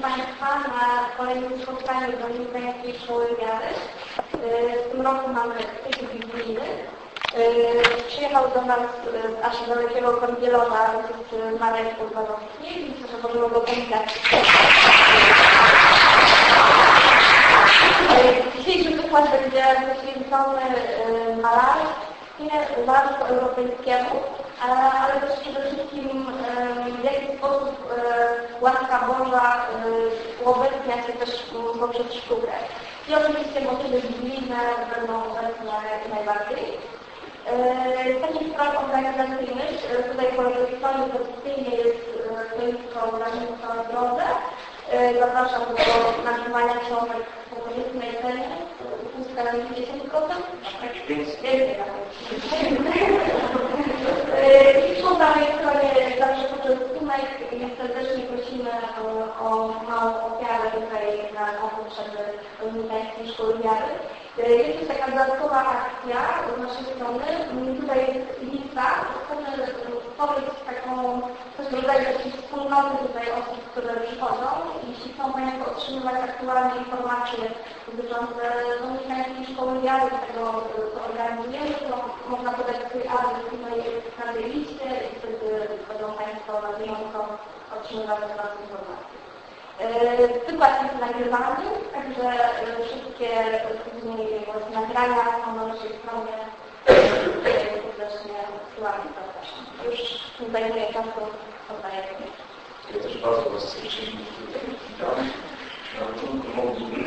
Państwa na kolejnym spotkaniu Dominikańskiej Szkoły Wiary. W tym roku mamy cykl biblijny. Przyjechał do nas aż z dalekiego Kąpielowa Marek Podwarowski i myślę, że możemy go powitać. Dzisiejszy wykład będzie poświęcony malarstwie, malarstwu europejskiemu, ale też przede wszystkim w jaki sposób łaska Boża uobecnia się też poprzez sztukę. I oczywiście motywy biblijne będą obecne jak najbardziej. Z takich spraw organizacyjnych tutaj po lewej stronie tradycyjnie jest stoisko Wrażnictwa na drodze. Zapraszam do nagrywania książek po korzystnej cenie. Pustka na 50%. I po prawej stronie zawsze poczęstunek i serdecznie prosimy o małą ofiarę tutaj na potrzeby Dominikańskiej Szkoły Wiary. Jest też taka dodatkowa akcja z naszej strony. Tutaj jest lista. Chcemy stworzyć taką coś w rodzaju takiej wspólnoty tutaj osób, które przychodzą. Jeśli chcą Państwo otrzymywać aktualne informacje dotyczące Dominikańskiej Szkoły Wiary, tego co organizujemy, to można podać swój adres tutaj na tej liście i wtedy będą Państwo na bieżąco otrzymywać od nas informacje. Wykład jest nagrywany, także wszystkie nagrania są na naszej stronie. Serdecznie aktualnie zapraszam. Już nie zajmuję czasu, oddaję. Ja też bardzo Was serdecznie witam. Na początku mogliśmy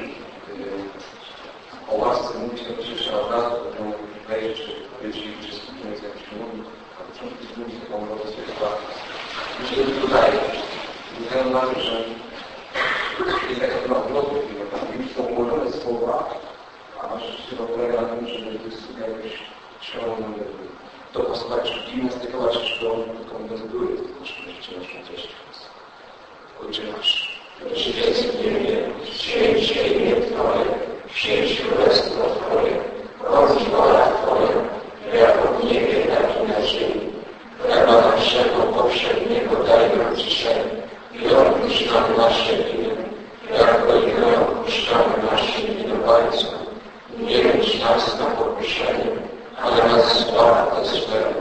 o łasce mówić, to przecież od razu będą wejść, czy powiedzieli, czy skupimy z jakimś mówić. Na początku mówić taką modlitwę chyba myślę, że tutaj wygląda na to, że jest taka chyba odlotu, że są ułożone słowa, a rzeczywiście to polega na tym, żeby jakoś trzeba dopasować, czy gimnastykować, czy to tylko medytuję, tylko rzeczywiście naszą treść. Ojcze nasz, który jest w niebie, święć się imię Twoje, przyjdź królestwo Twoje, bądź wola Twoja, jako w niebie, tak i na ziemi. Chleba naszego powszedniego daj nam dzisiaj i odpuść nam nasze winy, jako i my odpuszczamy naszym winowajcom. Nie mieć nas na pokuszenie, ale nas zbaw od złego.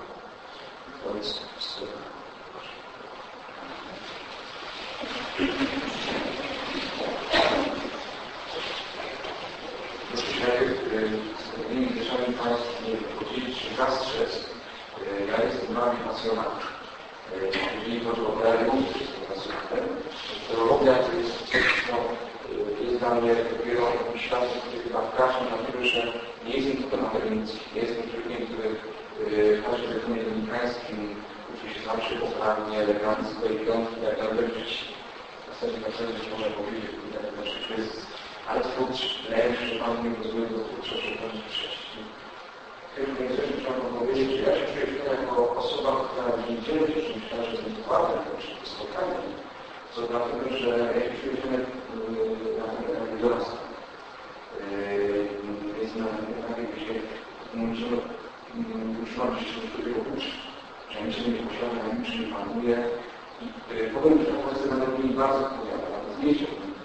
Szanowni Państwo, podzielić się zastrzec. Ja jestem bardzo pasjonatem. Jeżeli chodzi o teologię, jestem pasjonatem. Teologia to jest coś, co jest dla mnie dopiero światem, który chyba wkracza na tyle, że nie jestem tylko akademicki. Nie jestem człowiekiem, który w każdym wykonaniu dominikańskim uczy się zawsze poprawnie, elegancko i piątki, jak należeć. W zasadzie na pewno być można powiedzieć, że tak nasz kryzys. Ale twórczy, wydaje mi się, że Pan mnie rozumie do twórcza, że Pan nie chrześcijan. Tylko jednocześnie trzeba powiedzieć, że ja się czuję jako osoba, która nie dzieli się, myślę, że jest dokładna w spotkaniu. To dlatego, że ja się czuję na tym dorosłym. Więc na etapie, gdzie musimy utrzymać się do tego uczyć. Że my się nie posiada, na niczym nie panuje. I powiem, że to jest na mnie bardzo odpowiada, na to zdjęcie.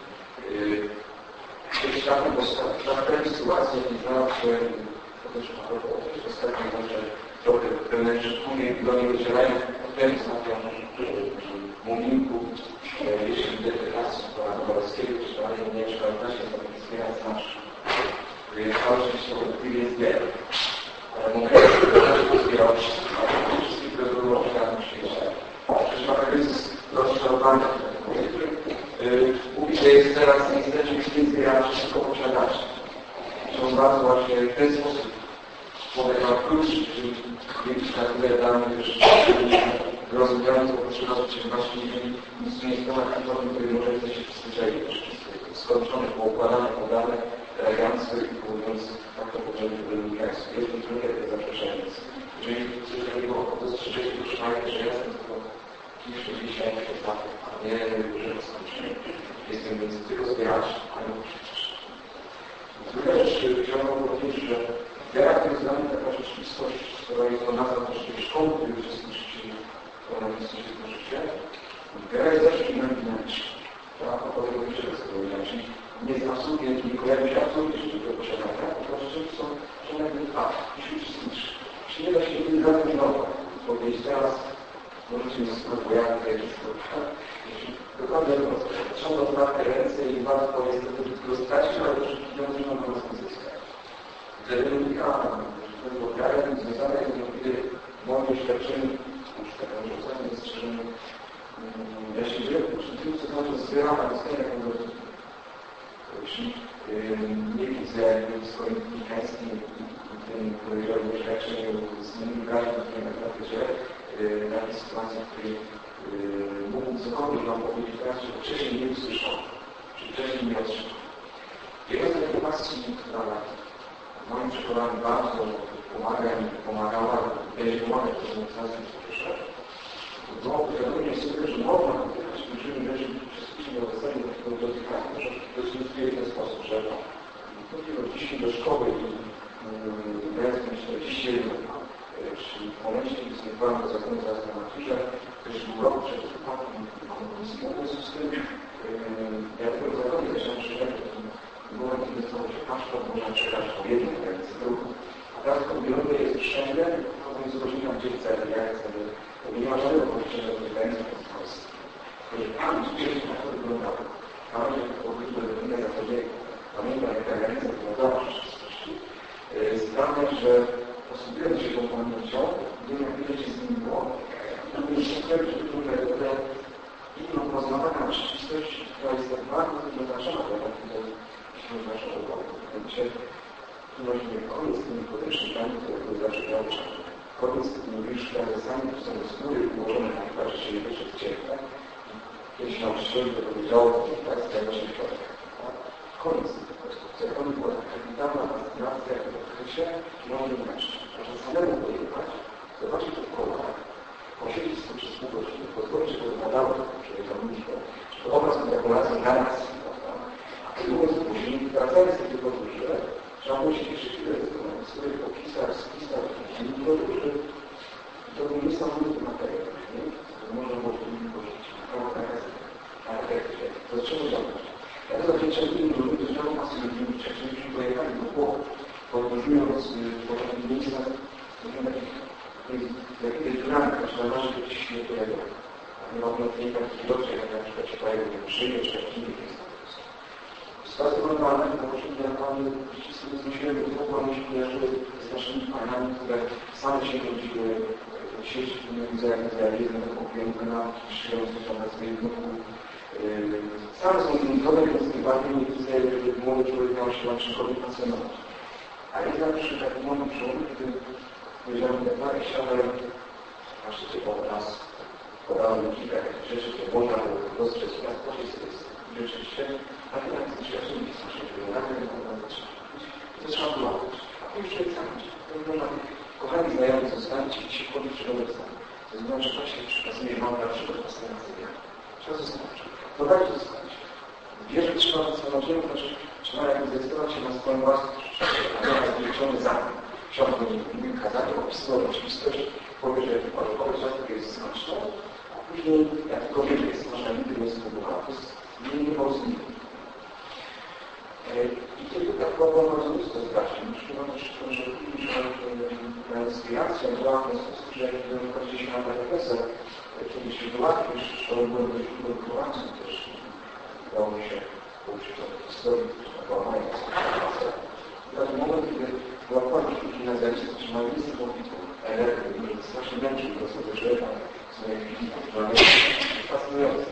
Kiedyś taką sytuację, gdzie zawsze ostatnio zawsze trochę pewne szczególnie do niej docierają, potem znawiam muminku, jeśli deklaracji Kowalskiego, czy dalej Mieszka, też jest to wspierać nasz. Wyjechało oczywiście obywateli jest wiele. Ale momenty, które wspierał wszystkich, które były ofiarą w świecie. Przecież ma kryzys rozczarowania. Mówi, że jest teraz niestety więcej raczej wszystko posiadaczy. Są bardzo właśnie w ten sposób człowiek ma klucz, czyli dzięki na tyle damy też rozumiając potrzeby osób, właśnie nic nie jest temat, który może jesteście przyzwyczajeni. Skończone, poukładane, podane, elegancko i mówiąc tak to potrzeby dominikańskie. Jest to trochę zapraszając. Jeżeli coś takiego dostrzeżecie, to trzymajcie, że jestem tylko kiszy dzisiaj, a nie że skończymy. Jestem więc tylko zbierać, a nie uczyć. Druga rzecz, chciałbym powiedzieć, że wiara to jest dla mnie taka rzeczywistość, która jest to nazwa naszej szkoły, w której uczestniczycie w życie. Wiara jest zawsze dynamiczna. nie jest absolutnie, nie kojarzy się absolutnie z tego posiadania, to rzeczy są jakby jeśli uczestniczy. Jeśli nie da się nigdy zatrudnować, powiedzieć teraz, możecie mi spróbować, jeśli dokładnie trzeba otwarte ręce i warto jest tylko stracić, ale też pieniądze nie mogą zyskać. Dlatego tego ofiarem związane jest niewątpliwie moje doświadczenie, już takie narzucenie, zastrzeżenie. Ja się dzieję przy tym, co cały czas zbieram, ale z jak jeśli nie widzę w swoim klinicznym doświadczeniu z innymi graczami na praktyce takiej sytuacji, w której mógłbym cokolwiek wam powiedzieć teraz, że wcześniej nie usłyszał, czy wcześniej nie otrzymał. Jedna z informacji, która w moim przekonaniu bardzo pomaga i pomagała, będzie pomagać w prezentacji, co proszę, to uświadomienie sobie, że można dotykać liczymy rzeczy wszystkich nieobecnych do tego dotykania, że to jest w ten sposób, że chodziło dzisiaj do szkoły i miałem 41, czyli w momencie, kiedy zdecydowałem do zakonu zaraz na maturze, to już był rok przed wypadkiem komunistycznym, w związku z tym ja tego zakonu zacząłem przyjechać w momencie, kiedy stało się paszport, można czekać po jednej granicy ruchu. A teraz kombinowy jest Schengen, potem z godzina, gdzie chcę, jak chcę, to nie ma żadnego połączenia do tej granicy w Polsce. Także tam gdzieś na to wyglądało. Pamiętam, jak powrócił do Winy Zachodziego, pamiętam, jak ta granica wyglądała w rzeczywistości. Sprawia, że posługując się tą pamięcią, wiem, jak wiele się zmieniło, to mnie się sprawi, że to metodę inną poznawania rzeczywistości, która jest tak bardzo wyznaczona dla takiego naszego roku. Mianowicie, właśnie koniec z tymi podręcznikami, które były zawsze nauczane. Koniec z tymi już frazesami, które są z góry ułożone na przykład, że się nie wyszedł w ciele. Kiedyś nauczyciel powiedział, że tak stało się w środku. Koniec z tego konstrukcji. To była taka kapitalna fascynacja, jak to odkrycie, że może inaczej. Można samemu pojechać, zobaczyć to w kolorach, posiedzieć z tym przez pół godziny, pozwolić, żeby wypadało to człowieka myślę, że to obraz spekulacji narracji, prawda? A tego momentu później, wracając z tej podróży, trzeba było się jeszcze chwilę sobie popisać, spisać, i podróży, to był niesamowity materiał, nie? Można było to nie pożyć. To trzeba działać. Ja to zaczęłem innym ludzi, to trzeba masy ludzi, wcześniej pojechali do Włoch, podróżując po takich miejscach, w jakiej dynamika, czy należy do ciśnienia tego. Nie ma nie takich dobrze, jak na przykład się pojawią przyjmie, czy w innych miejscach. Sytuacja normalna, to możemy naprawdę sobie zmyślimy, to one się kojarzyły z naszymi panami, które same się rodziły, sieci telewizorów, realizmu, kupiłem kanałki, szyjąc to na swoim wnuku. Same są zbudowane, więc tym bardziej nie widzę, żeby młody człowiek miał się łączykowi pasjonować. A jednak przy takim młodym człowieku, kiedy powiedziałem, jak chciałem, na szczycie raz podałem kilka takich rzeczy, które można było dostrzec, ja spodzieję sobie rzeczywiście, a to jak doświadczenie jest nasze, że nagle można zacząć. To trzeba było robić. A to już człowiek sam idzie. To można kochani znajomi zostawić i się podnieść przygodę sam. To znaczy, że właśnie przekazuje mam na przykład fascynacyjnie. Trzeba zostawić. To dajcie zostawić. Wiesz, że trzeba zastanowić, znaczy trzeba jakby zdecydować się na swoją własną przyszłość, a nie na zwiększony zamek. Książę nie kazanie, opisywał rzeczywistość, powie, że powiedz, że jest skończone, a później, jak tylko wie, że jest można nigdy nie spróbować, to jest niemożliwe. I kiedy tak było bardzo blisko zdarzeń, myślę, że na inspirację była w ten sposób, że jak wchodzili się na profesor, kiedy się wyłatwił, że szkoły były dość udokumentacją też udało mi się pouczyć o historii, która była moja inspiracja. I taki moment, kiedy była koniec gimnazjalistów, którzy mają listę modlitwów, energii, i strasznie męczył do sobie człowieka, z mojej fiziki, która jest fascynująca.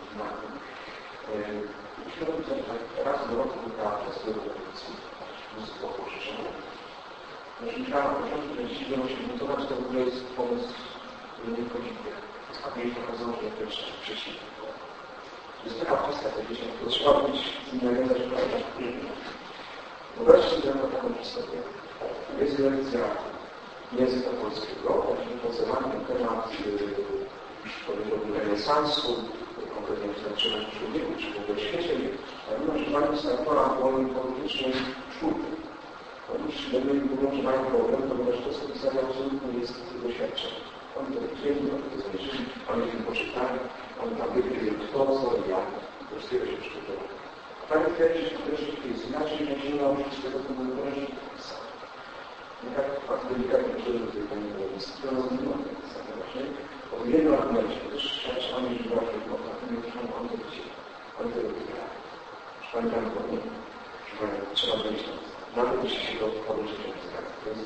Myślę, że raz do roku wybrała przez swojego policji mnóstwo pożyczenia. Myślałam na początku, że dziś będą się budować, to w ogóle jest pomysł, który nie wchodzi. A mnie pokazało, że to jest przeciwnie. To jest taka kwestia, wiecie, to trzeba być z innego zaczynania. Wyobraźcie sobie na taką historię. Jest lekcja języka polskiego, właśnie pracowany na temat, powiedziałbym, renesansu, konkretnie znaczenia w człowieku, czy w ogóle świecie, ale używanie sektora wolnej politycznej człowieku. Otóż będą że mają problem, ponieważ to, co pisali, absolutnie jest doświadczenie. Oni to widzieli, oni to zmierzyli, oni to poczytali, oni tam wiedzieli, kto, co i jak, to wszystkiego się przygotowało. A Pani twierdzi, że to jest inaczej, będziemy nauczyć z tego wyrażenia pisania. Nie tak bardzo delikatnie, że do tej pani jest rozumiem właśnie. O jednym argumencie, też trzeba mieć uwagę, bo na tym nie trzeba antydelikatnie. Pani tam powiem, że trzeba być nawet jeśli się to podróży to jest.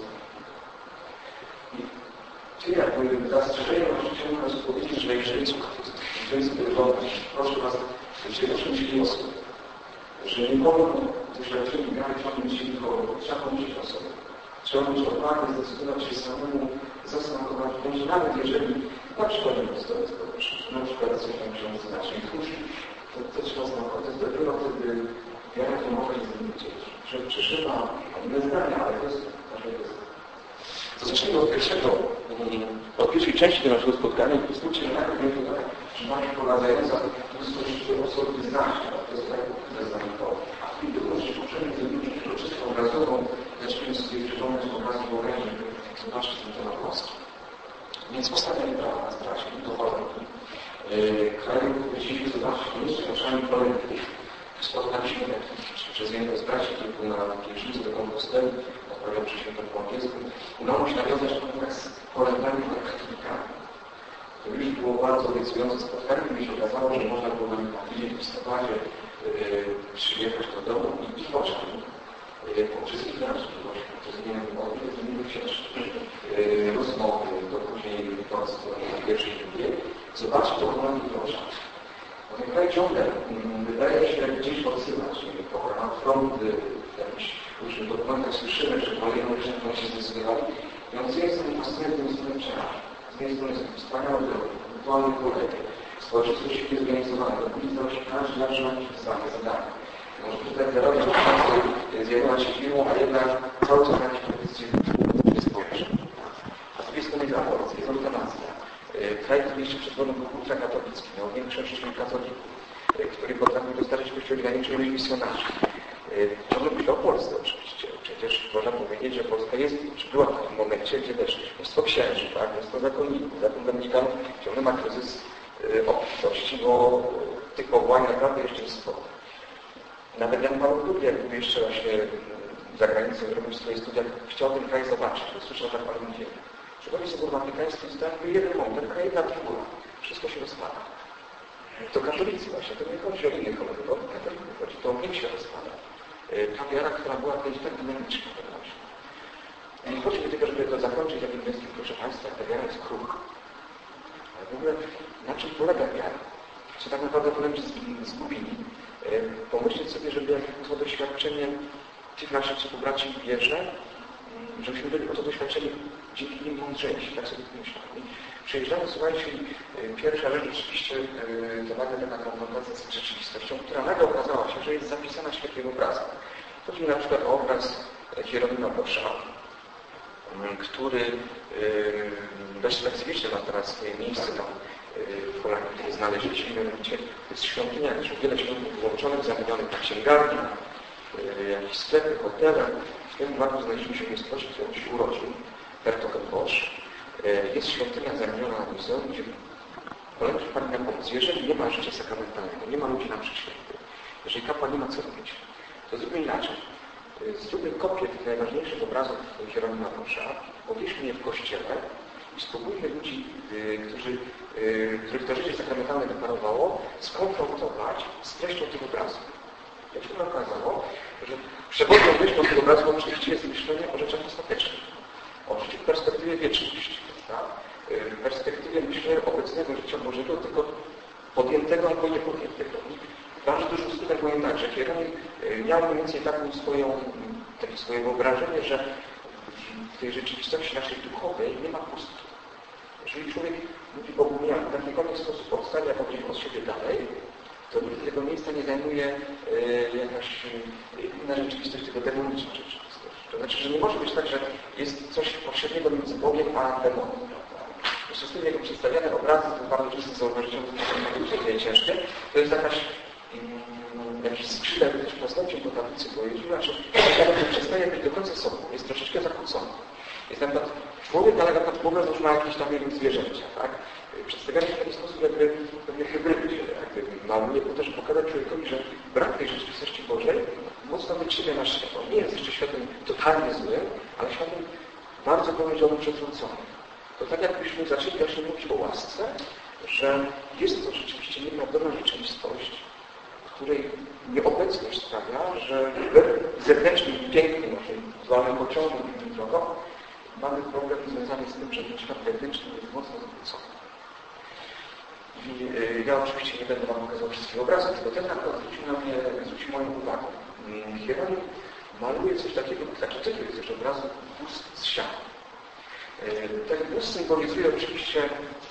Czyli jakby zastrzeżenie chciałbym Was powiedzieć, że jeżeli jest wyglądać, proszę Was, jeżeli oczywiście osób, że nie mogą doświadczeni miary ciągnąć się nikogo, trzeba pomyśleć o sobie. Trzeba być odważny, zdecydować się samemu, zasmakować, bądź nawet jeżeli na przykład nie postawić na przykład coś tam się znacznie tłuszczy, to trzeba smakować. To jest dopiero wtedy wiara to może zmienić. Że przyszywa inne zdania, ale to jest to zacznijmy od pierwszej części tego naszego spotkania i pozwólcie mi najpierw że Pani prowadzająca osoby znaczne, to jest tak zaznamiowane. A w tym wypadku poprzednim zrobimy czystą obrazową, zaczniemy sobie przypomnieć obrazy wyobraźni, zobaczcie ten temat polski. Więc postawienie prawa na stracie, to warunki. Kraju powiedzieliśmy, zobaczcie, koniecznie naszami projekty. Spotkaliśmy przez jednego z braci, który był na pielgrzymce do Komposteli, odprawiał przy świętym po angielsku, udało się nawiązać kontakt z Polakami i katolikami. To już było bardzo obiecujące spotkanie, gdzie się okazało, że można było na tydzień w listopadzie przyjechać do domu i oczami po wszystkich naszych przez zmianę wody, zmieniły się rozmowy, do później po pierwszej i drugiej. Zobaczcie to kochani proszę. Ten kraj ciągle wydaje się gdzieś odsyłać, na fronty, w jakichś różnych dokumentach słyszymy, że kolejne rzeczy się zdecydowali. Więc z jednej strony fascynujący jest przerażony. Z jednej strony jest wspaniały drogi, wirtualny kolejny, społeczeństwo świetnie zorganizowane, dokumentować każdy zawsze ma jakieś zadania. Może tutaj robić zjadła się firmą, a jednak cały czas jakieś propozycje społeczne. A z drugiej strony jest aborcja, jest eutanazja. Kraj, który jeszcze przed wojną był ultrakatolicki, miał większość katolików, który potrafił dostarczyć Kościołowi największej ilość misjonarzy. Można mówić o Polsce oczywiście. Przecież można powiedzieć, że Polska jest, czy była w takim momencie, gdzie też mnóstwo księży, tak, mnóstwo zakonników, zakon dominikanów ciągle ma kryzys obfitości, bo tych powołań naprawdę jeszcze jest sporo. Nawet Jan Paweł II, jak był jeszcze właśnie za granicą, robił swoje studia, chciał ten kraj zobaczyć, bo słyszał tak Panu mówię. Przychodzi sobie watykański i tak jeden moment, taka jedna figura. Wszystko się rozpada. To katolicy właśnie, to nie chodzi o innych cholerów, o katolików chodzi, to nikt się rozpada. Ta wiara, która była kiedyś tak dynamiczna. Nie chodzi mi tylko, żeby to zakończyć takim wnioskiem, proszę Państwa, ta wiara jest krucha. Ale w ogóle na czym polega wiara? Czy tak naprawdę wręcz zgubili? Pomyśleć sobie, żeby jakieś było doświadczenie tych naszych współbraci w wierze, żebyśmy byli o to doświadczenie dzięki nim mądrzejsi, tak sobie myślałem. Przejeżdżamy, słuchajcie, pierwsza rzecz oczywiście to nagle taka konfrontacja z rzeczywistością, która nagle okazała się, że jest zapisana w świetnych obrazach. Chodzi mi na przykład o obraz Hieronima Boscha, który dość specyficznie ma teraz swoje miejsce tam w Holandii, które znaleźliśmy. Mianowicie to jest świątynia, już wiele świątyń połączonych, zamienionych na księgarni, jakieś sklepy, hotele. W tym wypadku znaleźliśmy się w miejscowości, którą się urodził, Hertogenbosch. Jest świątynia zamieniona na muzeum, gdzie Holendrzy wpadli na pomysł. Jeżeli nie ma życia sakramentalnego, nie ma ludzi na mszy świętej, jeżeli kapłan nie ma co robić, to zróbmy inaczej. Zróbmy kopię tych najważniejszych obrazów Hieronima Boscha, powieśmy je w kościele i spróbujmy ludzi, których to życie sakramentalne wyparowało, skonfrontować z treścią tych obrazów. Jak się okazało, że przewodnią myślą tych obrazów oczywiście jest myślenie o rzeczach ostatecznych. O życiu w perspektywie wieczności. Tak? W perspektywie myślenia obecnego życia Bożego, tylko podjętego albo niepodjętego. Bardzo dużym skutkiem powiem tak, że Hieronim miał mniej więcej takie swoje wyobrażenie, że w tej rzeczywistości naszej duchowej nie ma pustki. Jeżeli człowiek mówi Bogu nie, w jakikolwiek sposób odstawia od siebie dalej, to tego miejsca nie zajmuje jakaś inna rzeczywistość, tylko demoniczna rzeczywistość. To znaczy, że nie może być tak, że jest coś pośredniego między Bogiem a demonem. W związku z tym jego przedstawiane obrazy, to bardzo często zauważycie, że to jest ciężkie, to jest jakiś skrzydeł też postacią po tablicy pojeździła, że przestaje być do końca sobą, jest troszeczkę zakłócony. Jest na przykład człowiek, ale na przykład wyobraź ma jakieś tam zwierzęcia, tak? Przedstawiane w taki sposób, jakby hybrydy, jakby maluje po to, żeby pokazać człowiekowi, że brak tej rzeczywistości Bożej mocno wytrzyma nasz świat. On nie jest jeszcze światem totalnie złym, ale światem bardzo, powiedziałbym, przewróconym. To tak jakbyśmy zaczęli właśnie mówić o łasce, że jest to rzeczywiście nieprawdopodobna rzeczywistość, w której nieobecność sprawia, że zewnętrznym pięknym, naszym wizualnym pociągiem i drogą mamy problem związany z tym, że ten świat wewnętrzny jest mocno zwrócony. I ja oczywiście nie będę Wam pokazał wszystkich obrazów, tylko ten nakład zwrócił moją uwagę. Hieronim maluje coś takiego, taki tytuł jest też obrazu wóz z sianem. Ten wóz symbolizuje oczywiście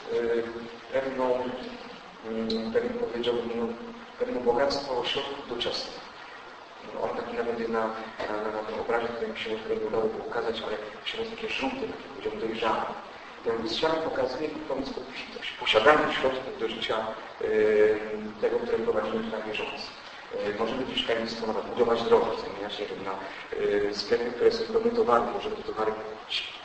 pewne bogactwo środków doczesnych. On taki nawet jest na tym obrazie, który mi się nie udało pokazać, ale się jest takie żółte, takie powiedziałbym dojrzałe. Ten wóz z sianem pokazuje pomysł obfitość, posiadanie środków do życia tego, które prowadzimy na bieżąco. Możemy gdzieś tajemnictwo nawet budować drogi, zamieniać się na sklepy, które są promotowane, możemy towary kupić.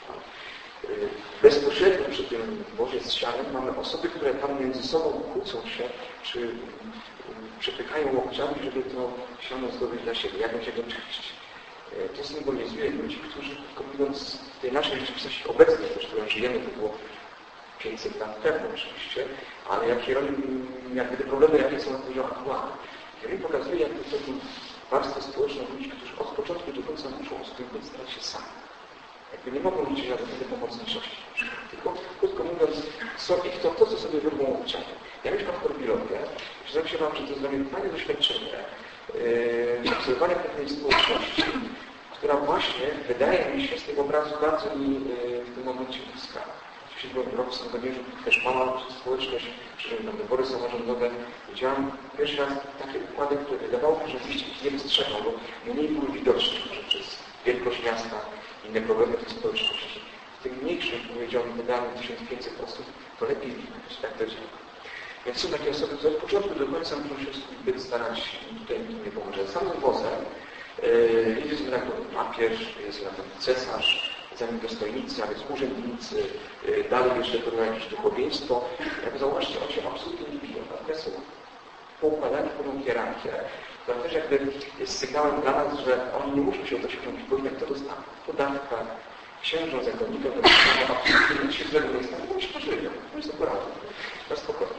Bezpośrednio przy tym wozie z sianem mamy osoby, które tam między sobą kłócą się, czy przepychają łokciami, żeby to siano zdobyć dla siebie, jak będzie go czyścić. To symbolizuje ludzi, którzy, mówiąc w tej naszej rzeczywistości obecnej, też, w którą żyjemy, to było 500 lat temu oczywiście, ale jak gdyby problemy, jakie są na poziomie aktualnym. Hieronim pokazuje, jak to są warstwy społeczne ludzi, którzy od początku do końca muszą z tym starać się sami. Jakby nie mogą liczyć na żadnej pomocniczości. Tylko, krótko mówiąc, są ich to, co sobie wyrwą łokciami. Ja mieszkam w Korbilowie, przyznam się Wam, że to jest dla mnie fajne doświadczenie obserwowania pewnej społeczności, która właśnie, wydaje mi się, z tego obrazu bardzo mi w tym momencie bliska. W 7 roku Sandomierzu też mała społeczność, przy czym wybory samorządowe, widziałam pierwszy raz takie układy, które wydawało mi się, że oczywiście ich nie wystrzegał, bo mniej były widoczne, może przez wielkość miasta, inne problemy tej społeczności. W tym mniejszym, powiedziałbym, wydałem 1500 osób, to lepiej widać, tak to działa. Więc są takie osoby, które od początku do końca muszą się zbyt starać, tutaj nie pomoże. Samym wozem jedzie sobie na to papież, jest na to cesarz, za nim dostojnicy, a więc urzędnicy, dalej jeszcze to jakieś duchowieństwo. Jak zauważcie, oni się absolutnie nie biją. Natomiast są poukładani w pewną hierarchię, która też jakby jest sygnałem dla nas, że oni nie muszą się o to się wziąć, bo jak to dostaną. Podatka, księżą, zakonnika, to absolutnie nic się złego nie stanie, bo się żyją. To jest akurat. Na spokojnie.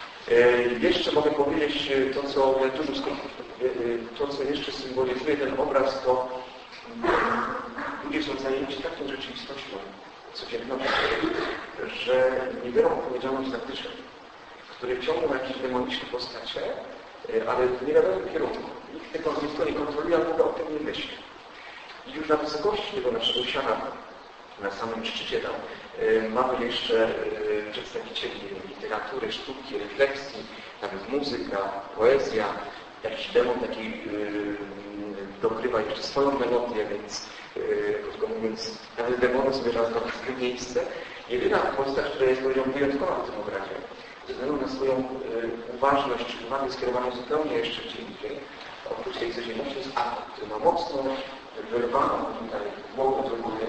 Jeszcze mogę powiedzieć to, co jeszcze symbolizuje ten obraz, to ludzie są zajęci taką rzeczywistością codziennością, że nie biorą odpowiedzialności za wyżej, które ciągną jakieś demoniczne postacie, ale w nie wiadomym kierunku. Nikt tego nie kontroluje, albo o tym nie myśli. I już na wysokości tego naszego siana, na samym szczycie tam, mamy jeszcze przedstawicieli literatury, sztuki, refleksji, nawet muzyka, poezja, jakiś demon taki dokrywa jeszcze swoją melodię, więc krótko mówiąc, nawet demony sobie rozdają w miejsce. Jedyna postać, która jest wyjątkowa w tym obrazie, ze względu na swoją uważność, czy uwagę skierowaną zupełnie jeszcze gdzie indziej, oprócz tej codzienności jest Adam, który ma mocno wyrwaną tutaj głową do góry.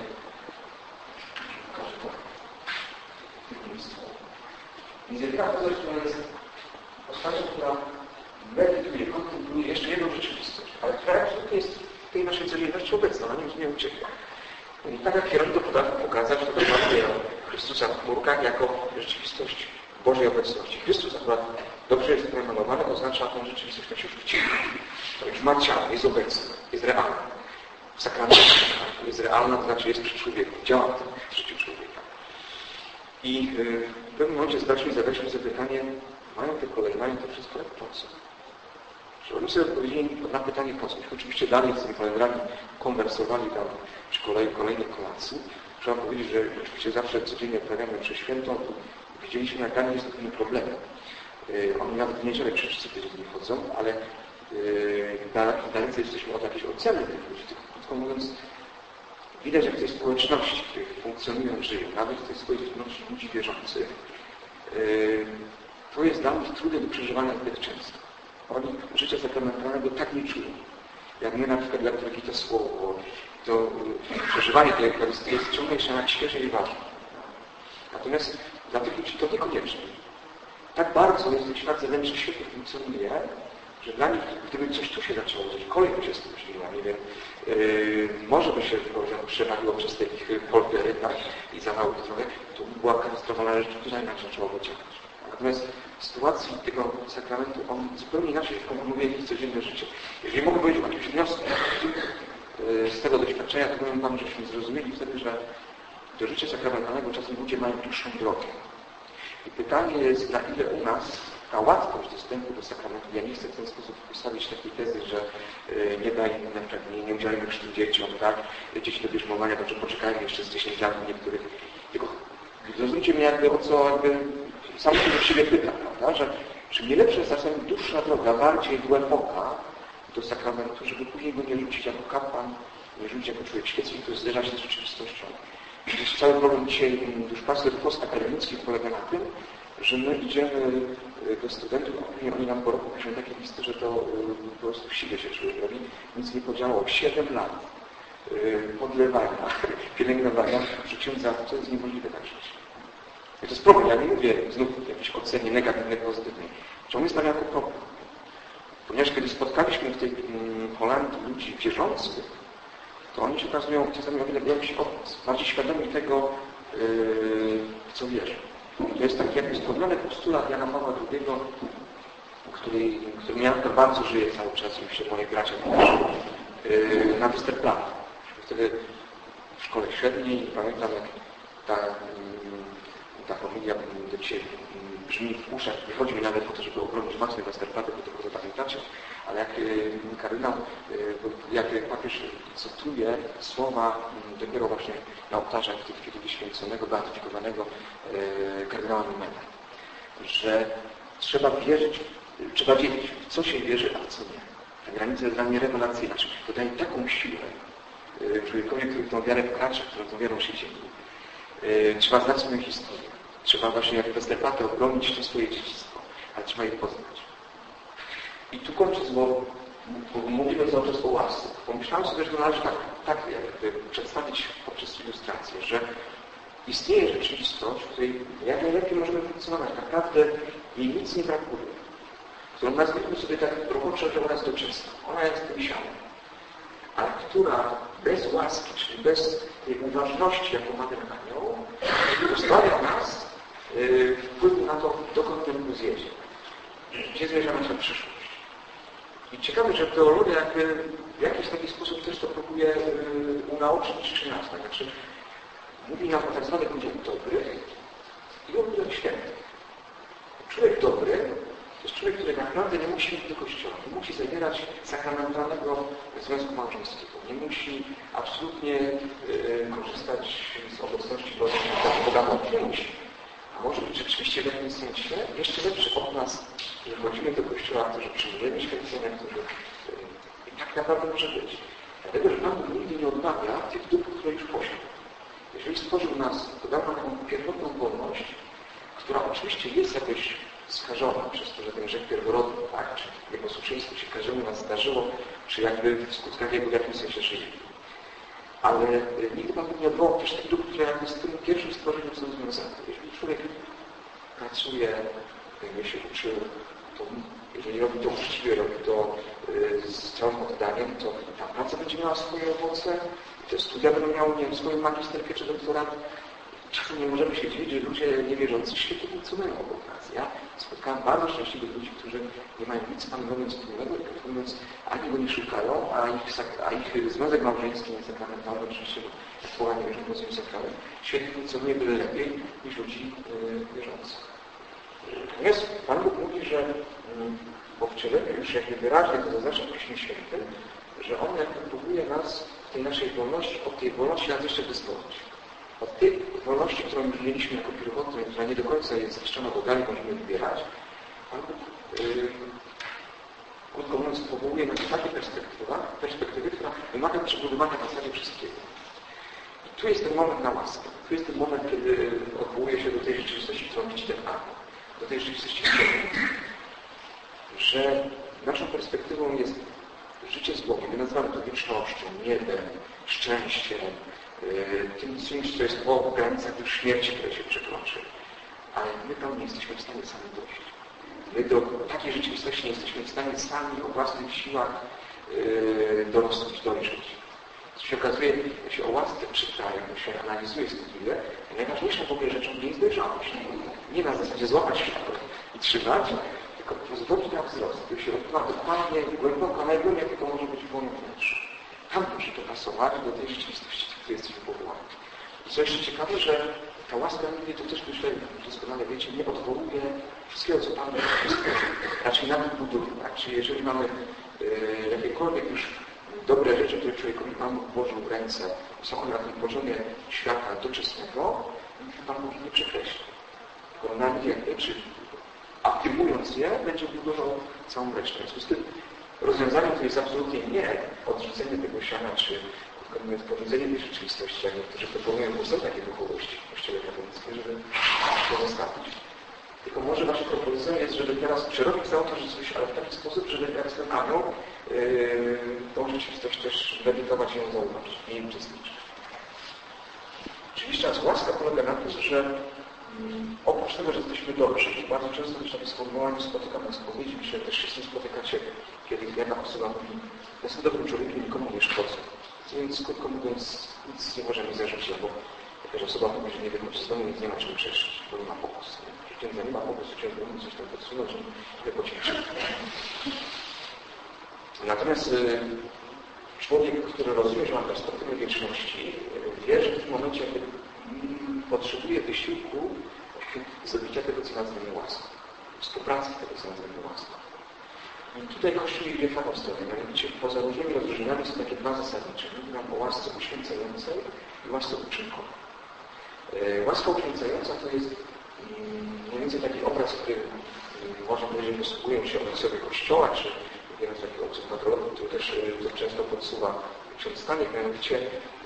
Więc jedyna postać, która jest postacią, która medytuje, kontempluje jeszcze jedną rzeczywistość, ale która absolutnie jest w tej naszej codzienności obecna, ona nie ucieka. I tak jak Hieronim to potrafi pokazać, to dokładnie Chrystusa w chmurkach jako rzeczywistość Bożej obecności. Chrystus akurat dobrze jest proponowany, oznacza tą rzeczywistość, która się już wcieli. To już ma ciało, jest obecna, jest realna. W sakramentach jest realna, to znaczy jest przy człowieku, działa w życiu człowieka. I w pewnym momencie zadaliśmy sobie pytanie, mają to wszystko, po co? Że oni sobie odpowiedzieli na pytanie po co. Oczywiście dalej z tymi kolegami konwersowali tam przy kolejnej kolacji. Trzeba powiedzieć, że oczywiście zawsze codziennie odprawiamy przez święto, widzieliśmy, jak dalej jest to pewnym problemem. Oni nawet w niedzielę wszyscy tydzień nie chodzą, ale dalej jesteśmy od jakiejś oceny tych ludzi. Krótko mówiąc, widać, jak w tej społeczności, w których funkcjonują, żyją, nawet w tej społeczności ludzi wierzących, to jest dla nich trudne do przeżywania zbyt często. Oni życia sakramentalnego tak nie czują. Jak my na przykład, dla których to słowo, to przeżywanie tej Eucharystii jest ciągle jeszcze jak świeże i ważne. Natomiast dla tych ludzi to niekoniecznie. tak bardzo jest ten świat zewnętrzny świetnie funkcjonuje, że dla nich, gdyby coś tu się zaczęło, coś kolej by się spóźniła, nie wiem, może by się przewaliło przez te ich poldery, tak, i zalało trochę, to była katastrofalna rzecz, która inaczej zaczęła działać. Natomiast w sytuacji tego sakramentu on zupełnie inaczej formuluje ich codzienne życie. Jeżeli mogę powiedzieć o jakimś wniosku z tego doświadczenia, to powiem Wam, żeśmy zrozumieli wtedy, że do życia sakramentalnego czasem ludzie mają dłuższą drogę. I pytanie jest, na ile u nas ta łatwość dostępu do sakramentu, ja nie chcę w ten sposób postawić takiej tezy, że nie dajmy, na przykład nie udzielajmy chrztu dzieciom, tak? Dzieci do bierzmowania, dobrze poczekajmy jeszcze z 10 lat niektórych. Tylko zrozumcie mnie jakby o co, jakby sam się do siebie pytam, prawda? Że czy nie lepsza jest czasem dłuższa droga, bardziej głęboka do sakramentu, żeby później go nie rzucić jako kapłan, nie rzucić jako człowiek świecki, który zderza się z rzeczywistością. Cały problem dzisiaj duszpasterstw postakademickich polega na tym, że my idziemy do studentów, a później oni nam po roku piszą takie listy, że to po prostu siłę się człowiek robi. Nic nie podziałało. 7 lat podlewania, pielęgnowania przy księdza, to jest niemożliwe tak żyć. I to jest problem. Ja nie mówię znów w jakiejś ocenie negatywnej, pozytywnej. Ciągle stawiam jako problem. Ponieważ kiedy spotkaliśmy w tej Holandii ludzi wierzących, to oni się okazują czasami o wiele głębsi od nas, bardziej świadomi tego, w co wierzą. To jest taki jakiś wspomniany postulat Jana Pawła II, który ja bardzo żyje cały czas, i myślę, moje bracia też, na Westerplatte. Wtedy w szkole średniej, pamiętam jak ta homilia do dzisiaj brzmi w uszach, nie chodzi mi nawet o to, żeby obronić własne Westerplatte, bo tylko to pamiętacie, ale jak kardynał, jak papież cytuje słowa dopiero właśnie na ołtarzach w tej chwili wyświęconego, beatyfikowanego kardynała Numena, że trzeba wierzyć, trzeba wiedzieć, w co się wierzy, a w co nie. Ta granica jest dla mnie rewelacyjna. To daje taką siłę człowiekowi, który w tą wiarę wkracza, który tą wiarą się dzieli. Trzeba znać swoją historię. Trzeba właśnie jak Westerplatte obronić to swoje dziedzictwo, ale trzeba je poznać. I tu kończąc, bo mówimy cały czas o łasce. Pomyślałem sobie, że to należy tak jakby przedstawić poprzez ilustrację, że istnieje rzeczywistość, w której jak najlepiej możemy funkcjonować. Naprawdę jej nic nie brakuje. Którą nazwijmy sobie tak roboczo, że ona jest doczesna. Ona jest wysiana. Ale która bez łaski, czyli bez tej uważności, jaką mamy na nią, pozbawia nas wpływu na to, dokąd ten bus jedzie. Gdzie zmierzamy się w przyszłość. I ciekawe, że teologia jakby w jakiś taki sposób też to próbuje unaocznić czy nas. Znaczy, mówi nam o tak zwanych ludziach dobrych i o ludziach świętych. Człowiek dobry to jest człowiek, który naprawdę nie musi iść do kościoła, nie musi zawierać sakramentalnego związku małżeńskiego, nie musi absolutnie korzystać z obecności Boga, nie musi. A może być rzeczywiście w jakimś sensie jeszcze lepszy od nas, że chodzimy do kościoła, którzy przyjmujemy święcenia, którzy... I tak naprawdę może być. Dlatego, że Pan Bóg nigdy nie odmawia tych dóbr, które już posiada. Jeżeli stworzył nas, to dał nam taką pierwotną wolność, która oczywiście jest jakoś skażona przez to, że ten grzech pierworodny, tak, czy nieposłuszeństwo się każdemu nas zdarzyło, czy jakby w skutkach jego w jakimś sensie żyjemy. Ale nigdy Pan Bóg nie odwołał też tych dóbr, które jakby z tym pierwszym stworzeniem są związane. Jeżeli człowiek pracuje, jakby się uczył, to jeżeli robi to uczciwie, robi to z całym oddaniem, to ta praca będzie miała swoje owoce, te studia będą miały, nie wiem, swoją magisterkę czy doktorat. Czasem nie możemy się dziwić, że ludzie niewierzący świetnie funkcjonują obok nas. Ja spotkałem bardzo szczęśliwych ludzi, którzy nie mają nic z Panem Bogiem wspólnego i tak mówiąc, ani go nie szukają, a ich związek małżeński niesakramentalny, oczywiście jak słowa nie wierzą, rozumiem sakrament, świetnie funkcjonuje byle lepiej niż ludzi wierzących. Natomiast Pan Bóg mówi, że po wcieleniu już jakby wyraźnie to zaznacza w Piśmie Świętym, że On jakby próbuje nas w tej naszej wolności, od tej wolności nas jeszcze wyzwolić. Od tej wolności, którą już mieliśmy jako pierwotną, która nie do końca jest zniszczona, bo dalej możemy wybierać, Pan Bóg, krótko mówiąc, powołuje nas w takiej perspektywy, która wymaga przebudowania w zasadzie wszystkiego. I tu jest ten moment na łaskę. Tu jest ten moment, kiedy odwołuje się do tej rzeczywistości, którą widzi ten Pan. Do tej rzeczywistości, że naszą perspektywą jest życie z Bogiem. My nazywamy to wiecznością, niebem, szczęściem, tym czymś, co jest po granicach już śmierci, które się przekroczy. ale my tam nie jesteśmy w stanie sami dojść. My do takiej rzeczywistości nie jesteśmy w stanie sami o własnych siłach dorosnąć, dojrzeć. Co się okazuje, jak się o łasce czyta, jak się analizuje, studiuje, najważniejszą w ogóle rzeczą nie jest dojrzałość. Nie na zasadzie złapać światło i trzymać, tylko pozwolić na wzrost, który się odbywa dokładnie, głęboko, najgłębiej, jak to może być w moim wnętrzu. Tam musi to pasować do tej rzeczywistości, w której jesteśmy powołani. I co jeszcze ciekawe, że ta łaska nigdy, to też myślę, doskonale wiecie, nie odwołuje wszystkiego, co Pan stworzył. Raczej nawet buduje. Tak? Czyli jeżeli mamy jakiekolwiek już dobre rzeczy, które człowiekowi Pan włożył w ręce, są one na tym poziomie świata doczesnego, Pan mówi nie przekreśla. Tylko nawijanie, czyli aktywując je, będzie budował całą resztę. W związku z tym rozwiązaniem to jest absolutnie nie odrzucenie tego siana, czy powiedzenie tej rzeczywistości, jak niektórzy proponują, bo są takie duchowości w Kościele katolickim, żeby to zostawić. Tylko może naszą propozycją jest, żeby teraz przerobić całą tę rzeczywistość, ale w taki sposób, żeby teraz ten anioł tą rzeczywistość też medytować i ją zauważyć i jej uczestniczyć. Oczywiście łaska polega na tym, że oprócz tego, że jesteśmy dobrzy, bardzo często też takie sformułowanie spotykam na spowiedzi, myślę, też się z tym spotykacie, kiedy jedna osoba mówi, jestem dobrym człowiekiem, nikomu nie szkodzę. Więc krótko mówiąc, nic nie może mi zarzucić, bo jakaś osoba mówi, że nie wychodzi z domu, więc nie ma czym przeżyć, bo nie ma pokusu. Księdza nie ma pokusu, księdza mówi coś tam podsunąć, żeby pocieszyć. Natomiast człowiek, który rozumie, że ma perspektywę wieczności, wie, że w tym momencie potrzebuje wysiłku zdobycia tego, co nazywamy łaską. Współpracy tego, co nazywamy łaską. I tutaj Kościół idzie w taką stronę. Mianowicie poza różnymi rozróżnieniami są takie dwa zasadnicze. Mówimy o łasce uświęcającej i łasce uczynkowej. Łaska uświęcająca to jest mniej więcej taki obraz, który można powiedzieć, posługują się obrazcowie Kościoła, czy jeden z takich obrazów patrologów, który też często podsuwa ksiądz Stanek, mianowicie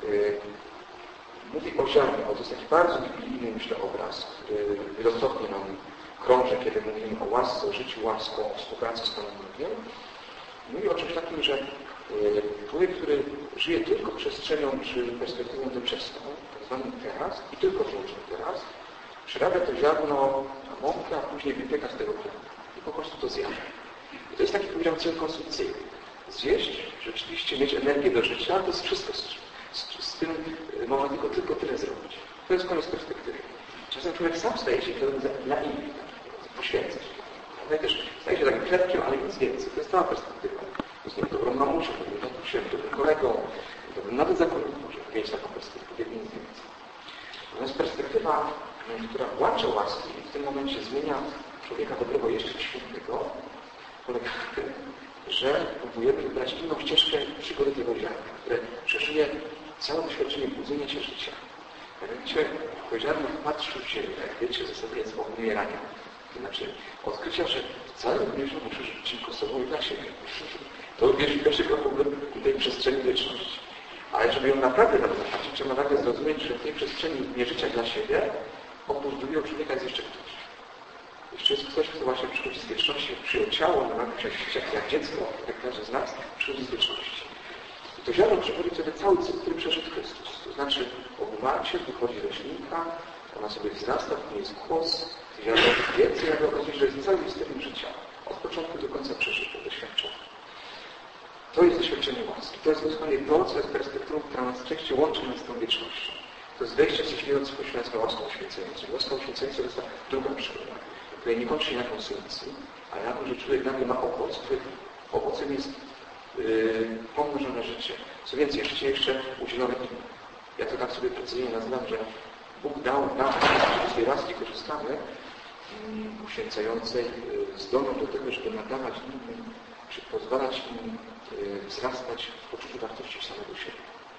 mówi o ziarnie. To jest taki bardzo biblijny, myślę, obraz, który wielokrotnie nam krąży, kiedy mówimy o łasce, o życiu łaską, o współpracy z Panem Bogiem. Mówi o czymś takim, że człowiek, który żyje tylko przestrzenią czy perspektywą doczesną, tak zwanym teraz i tylko wyłącznie teraz, przerabia to ziarno na mąkę, a później wypieka z tego chleba. I po prostu to zjada. I to jest taki, powiedziałem, cel konsumpcyjny. Zjeść, rzeczywiście mieć energię do życia, ale to jest wszystko. Z tym można tylko tyle zrobić. To jest koniec perspektywy. Czasem człowiek sam staje się dla innych, poświęca się. Ale też staje się takim chlebkiem, ale nic więcej. To jest cała perspektywa. Jest nie dobrą mamusią, dobrym tatusiem, dobrym kolegą, dobrym nawet zakonnikiem może mieć taką perspektywę, nic więcej. Natomiast perspektywa, która włącza łaski i w tym momencie zmienia człowieka dobrego jeszcze świętego, polega na tym, że próbujemy wybrać inną ścieżkę przygody tego ziarna, które przeżyje całe doświadczenie budzenia się życia. Mianowicie, to ziarno wpatrzył w ziemię, jak wiecie, zasady jest umierania. To znaczy odkrycia, że wcale niekoniecznie muszę żyć tylko sobą i dla siebie. To pierwszy krok w ogóle tej przestrzeni wieczności. Ale żeby ją naprawdę zaznaczyć, trzeba nagle zrozumieć, że w tej przestrzeni nieżycia dla siebie oprócz drugiego człowieka jest jeszcze ktoś. Jeszcze jest ktoś, kto właśnie przychodzi z wieczności, przyjął ciało, jak dziecko, jak każdy z nas, przychodzi z wieczności. I to ziarno przychodzi wtedy cały cykl, który przeszedł Chrystus. To znaczy, obumarcie, wychodzi roślinka, ona sobie wzrasta, to jest głos, to ziarno więcej, jak okazuje, że jest cały system życia. Od początku do końca przeżyte, doświadczone. To jest doświadczenie łaski. To jest dosłownie to, co jest perspektywą, która nas częściej łączy nas z tą wiecznością. To jest wejście w coś innego, co poświęca łaską uświęcającą. Łaska uświęcająca to jest ta druga przygoda, która nie kończy się na konsumpcji, ale na tym, że człowiek nagle ma owoc, który owocem jest pomnożone życie. Co więcej, jeszcze udzielone im. Ja to tak sobie precyzyjnie nazywam, że Bóg dał nam, z tej łaski korzystamy, uświęcającej, zdolną do tego, żeby nadawać innym, czy pozwalać im wzrastać w poczuciu wartości samego siebie.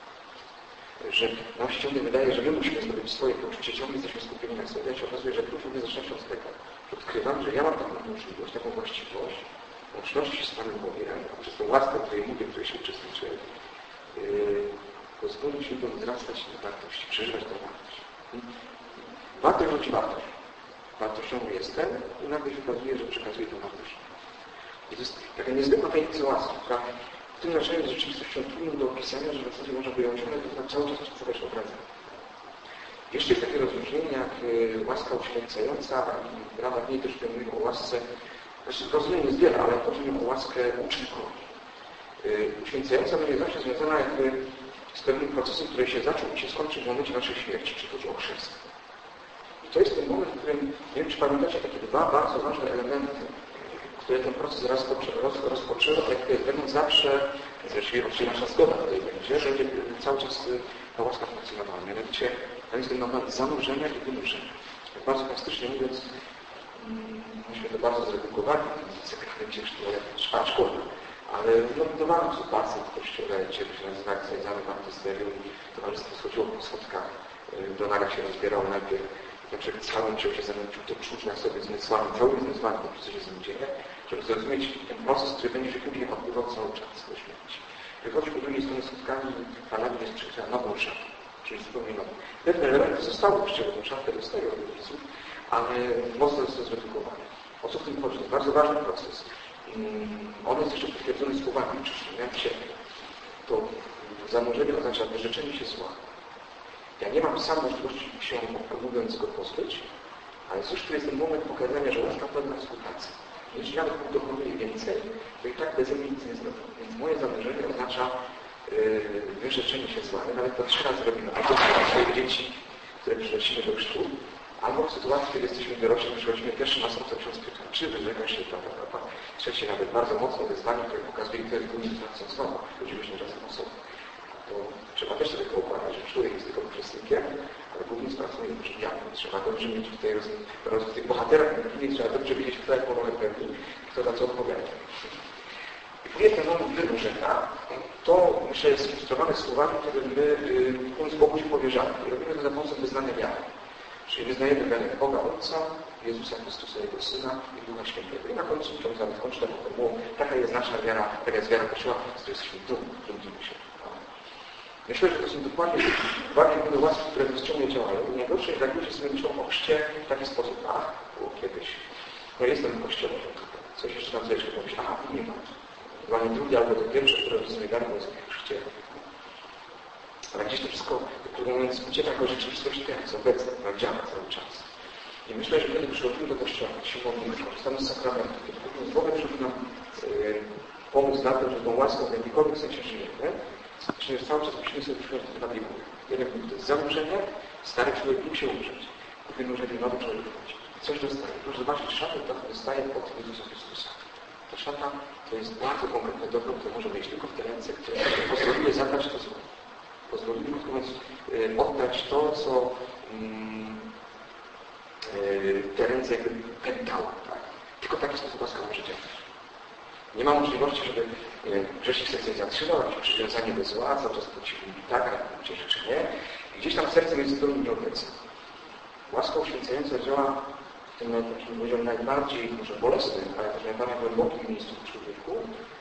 Że nam się ciągle wydaje, że my musimy zdobyć swoje poczucie, ciągle jesteśmy skupieni na sobie. Ja się okazuje, że klucz mnie zaczyna się od tego, że odkrywam, że ja mam taką możliwość, taką właściwość, łączności z Panem Bogiem, a przez tę łaskę, o której mówię, w której się uczestniczę, pozwolić mi to wzrastać na wartości, przeżywać tę wartość. Wartość rodzi wartość. Wartością jestem i nagle się okazuje, że przekazuję tę wartość. I to jest taka niezwykła tajemnica łaski, która w tym znaczeniu jest rzeczywistością trudną do opisania, że w zasadzie można by ją ciągnąć, to cały czas przedstawiać obrazem. Jeszcze jest takie rozróżnienie jak łaska uświęcająca i w ramach niej też mówimy o łasce, znaczy rozróżnień jest wiele, ale chodzi o łaskę uczynkowi. Uświęcająca będzie zawsze związana jakby z pewnym procesem, który się zaczął i się skończy w momencie naszej śmierci, czy chodzi o chrzest. I to jest ten moment, w którym, nie wiem czy pamiętacie, takie dwa bardzo ważne elementy, które ten proces rozpoczyna, jak będą zawsze, oczywiście nasza zgoda tutaj będzie, że będzie cały czas ta łaska funkcjonowała. Mianowicie to jest ten moment zanurzenia i wynurzenia. Tak bardzo plastycznie mówiąc, myśmy to bardzo zredukowali, sekretarcie trwała szkoła, ale budowano subację w kościele, gdzie się nazywa Zajzany Baptysterium i towarzystwo schodziło po schodkach, do naga się rozbierało najpierw. Człowiek cały musiał się zamęczył to czuć na sobie zmysłami, całymi zmysłami, po prostu się z nim dzieje, żeby zrozumieć ten proces, który będzie się później odbywał cały czas do śmierci. Wychodzi po drugiej stronie spotkania Panami jest przykryta nową szatą, czyli zupełnie nową. Pewne elementy zostały jeszcze, tą szatkę dostają od rodziców, ale mocno jest to zredukowane. O co w tym chodzi? To jest bardzo ważny proces. On jest jeszcze potwierdzony słowami, czyli mianowicie to zanurzenie oznacza wyrzeczenie się zła. Ja nie mam sam możliwości się, mówiąc, go pozbyć, ale cóż, to jest ten moment pokazania, że łaska pełna współpracy. Jeśli nawet dokonuje więcej, to i tak bez mnie nic nie zrobię. Więc moje zanurzenie oznacza wyrzeczenie się zła. My nawet to 3 razy robimy. Albo dla swoich dzieci, które przynosimy do chrztu, albo w sytuacji, kiedy jesteśmy dorośli, przychodzimy pierwszy raz o co ksiądz pyta, czy wyrzeka się ta. Trzecie nawet bardzo mocne wyzwanie, które pokazuje, kto jest głównie sprawcą znowu. Chodziliśmy czasem osobą. To trzeba też sobie to układać, że człowiek jest tylko uczestnikiem, ale głównie sprawcą jest drzwiami. Trzeba dobrze mieć tutaj w tych bohaterach, trzeba dobrze wiedzieć, kto jaką rolę pełni, kto za co odpowiada. I później ten moment wyróżnienia, to myślę jest ilustrowane słowami, które my z Bogu się powierzamy. I robimy to za pomocą wyznania wiary. Czyli wyznajemy wiarę Boga Ojca, Jezusa Chrystusa, Jego Syna i Ducha Świętego. I na końcu ciągnąć kończę taką formułą, taka jest nasza wiara, taka jest wiara Kościoła, z której jesteśmy dumni się. Myślę, że to są dokładnie łaski, które bezczynnie działają. I najgorsze jest, jak ludzie sobie myślą o chrzcie w taki sposób, było kiedyś. No jestem w kościele, coś jeszcze tam zejdzie, pomyśl, nie ma. Chyba nie drugie, albo to pierwsze, które rozumie garną jest w chrzcie. Ale gdzieś to wszystko, krótko mówiąc, ucieka jako rzeczywistość teraz, obecna, która działa cały czas. I myślę, że kiedy przychodzimy do kościoła, siłą korzystamy z sakramentu, kiedy w ogóle żeby nam pomóc na to, że tą łaską w jakimkolwiek sensie żyjemy, myślę, że cały czas musimy sobie przyjąć te 2 bieguny. Jeden punkt to jest zanurzenie, stary człowiek mógł się umrzeć. Wynurzenie, nowy człowiek wchodzi. Coś dostaje. Proszę zobaczyć, szatę to dostaje od Jezusa Chrystusa. Ta szata to jest bardzo konkretne dobro, które może mieć tylko w te ręce, które pozwoliły zabrać to zło. Pozwoliły, mówiąc, oddać to, co te ręce jakby pętały. Tak? Tylko w taki sposób łaska może działać. Nie ma możliwości, żeby grzesznik sobie coś zatrzymał, jakieś przywiązanie do zła, cały czas ci mówi tak, a czy nie. I gdzieś tam sercem jest zupełnie nieobecne. Łaska uświęcająca działa w tym takim poziomie najbardziej może bolesnym, ale też najbardziej głębokim miejscu w człowieku.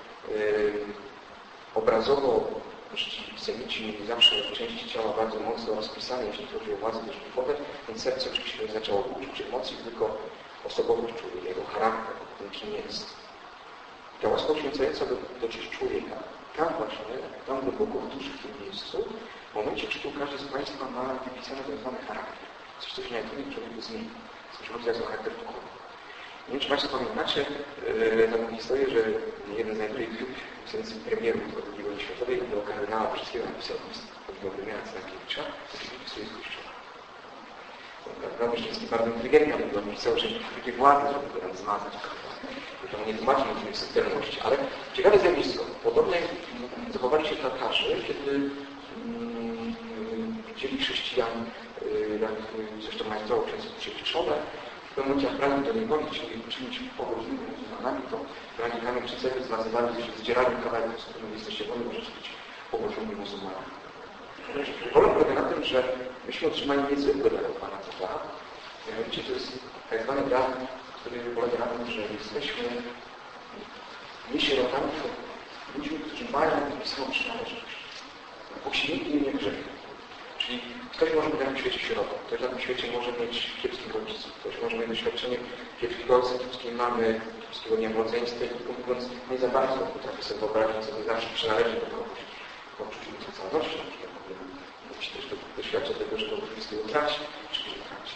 Obrazowo semici mieli zawsze w części ciała bardzo mocno rozpisane, jeśli chodzi o władzę też duchowe, więc serce oczywiście nie zaczęło uczyć emocji, tylko osobowość człowieka, jego charakter, kim jest. Ta łaska uświęcająca dotyczy człowieka. Tam właśnie, tam głęboko w duszy, w tym miejscu, w momencie chrztu każdy z Państwa ma wypisany tak zwany charakter. Coś się najtrudniej człowieku zmieni. Coś chodzi o charakter duchowy. Nie wiem, czy Państwo pamiętacie taką historię, że jeden z najbardziej wtedy premierów II wojny światowej do kardynała Wyszyńskiego napisał list od Władimira Cyrkiewicza, który wpisuje z Kościoła. Kardynał Wyszyński bardzo inteligentny, ale on pisał, że takie władzy, żeby go tam zmazać. To nie tłumaczy nic subtelności, ale ciekawe zjawisko. Podobnie zachowali się Tatarzy, kiedy widzieli chrześcijan, jak zresztą majstrowo często przećwiczone, w pewnym momencie brali do niewoli, czyli czynić pogodzimy z muzułmanami, to brali Kamieńczycy nazywali się zdzieraniem kawałków, z którym jesteście wolni, możecie być pogodzonymi muzułmanami. Problem polega na tym, że myśmy otrzymali niezwykłe dar od Pana Tata. Mianowicie to jest tak zwany dar, który polega na tym, że jesteśmy nie sierotami, tylko ludźmi, którzy mają taką samą przynależność. Póki nikt nie grzech. Czyli ktoś może być na tym świecie sierotą, ktoś na tym świecie może mieć kiepskich rodziców, ktoś może mieć doświadczenie kiepskiego ojca, kiepskiej mamy, kiepskiego niemrodzeństwa i tylko mówiąc, nie za bardzo potrafi sobie wyobrazić, co zawsze przynależy do kogoś, po poczuciu nieocalności, na przykład, mówić też do doświadcza tego, że to wszystkiego traci, czy nie traci.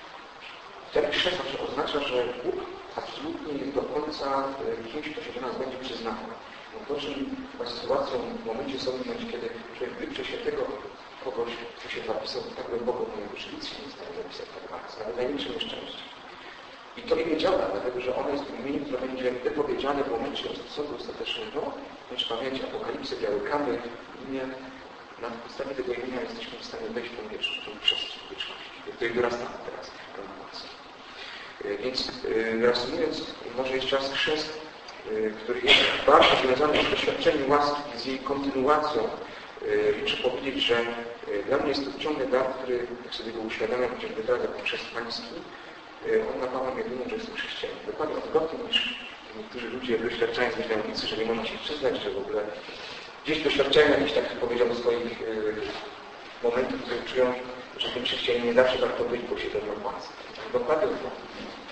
Ten chrzest oznacza, że Bóg absolutnie jest do końca kimś, kto się do nas będzie przyznawał. No to, czym chyba sytuacją w momencie są, kiedy człowiek wyprze się tego kogoś, kto się zapisał tak głęboko w mojego życia, nie jest stanie zapisać tak bardzo, nawet najmniejsze nieszczęście. I to imię działa, dlatego że ono jest imieniem, które będzie wypowiedziane w momencie sądu ostatecznego, bądź pamięci Apokalipsy, Białej Kamy, imię. Na podstawie tego imienia jesteśmy w stanie wejść w tą wieczność, do której dorastamy teraz w kontynuacji. Więc reasumując, może jeszcze raz chrzest, który jest bardzo związany z doświadczeniem łaski, z jej kontynuacją. Liczę powiedzieć, że dla mnie jest to ciągle dar, który, jak sobie go uświadamiam, chociażby teraz jako chrzest pański, on napawa mnie dumą, że jestem chrześcijaninem. Dokładnie odwrotnie niż niektórzy ludzie doświadczają z nieśmiałnicy, że nie można się przyznać, że w ogóle gdzieś doświadczają jakichś takich, powiedziałbym, swoich momentów, które czują, że tym chrześcijaninem nie zawsze warto być, bo się to nie opłaca. Dokładnie odwrotnie.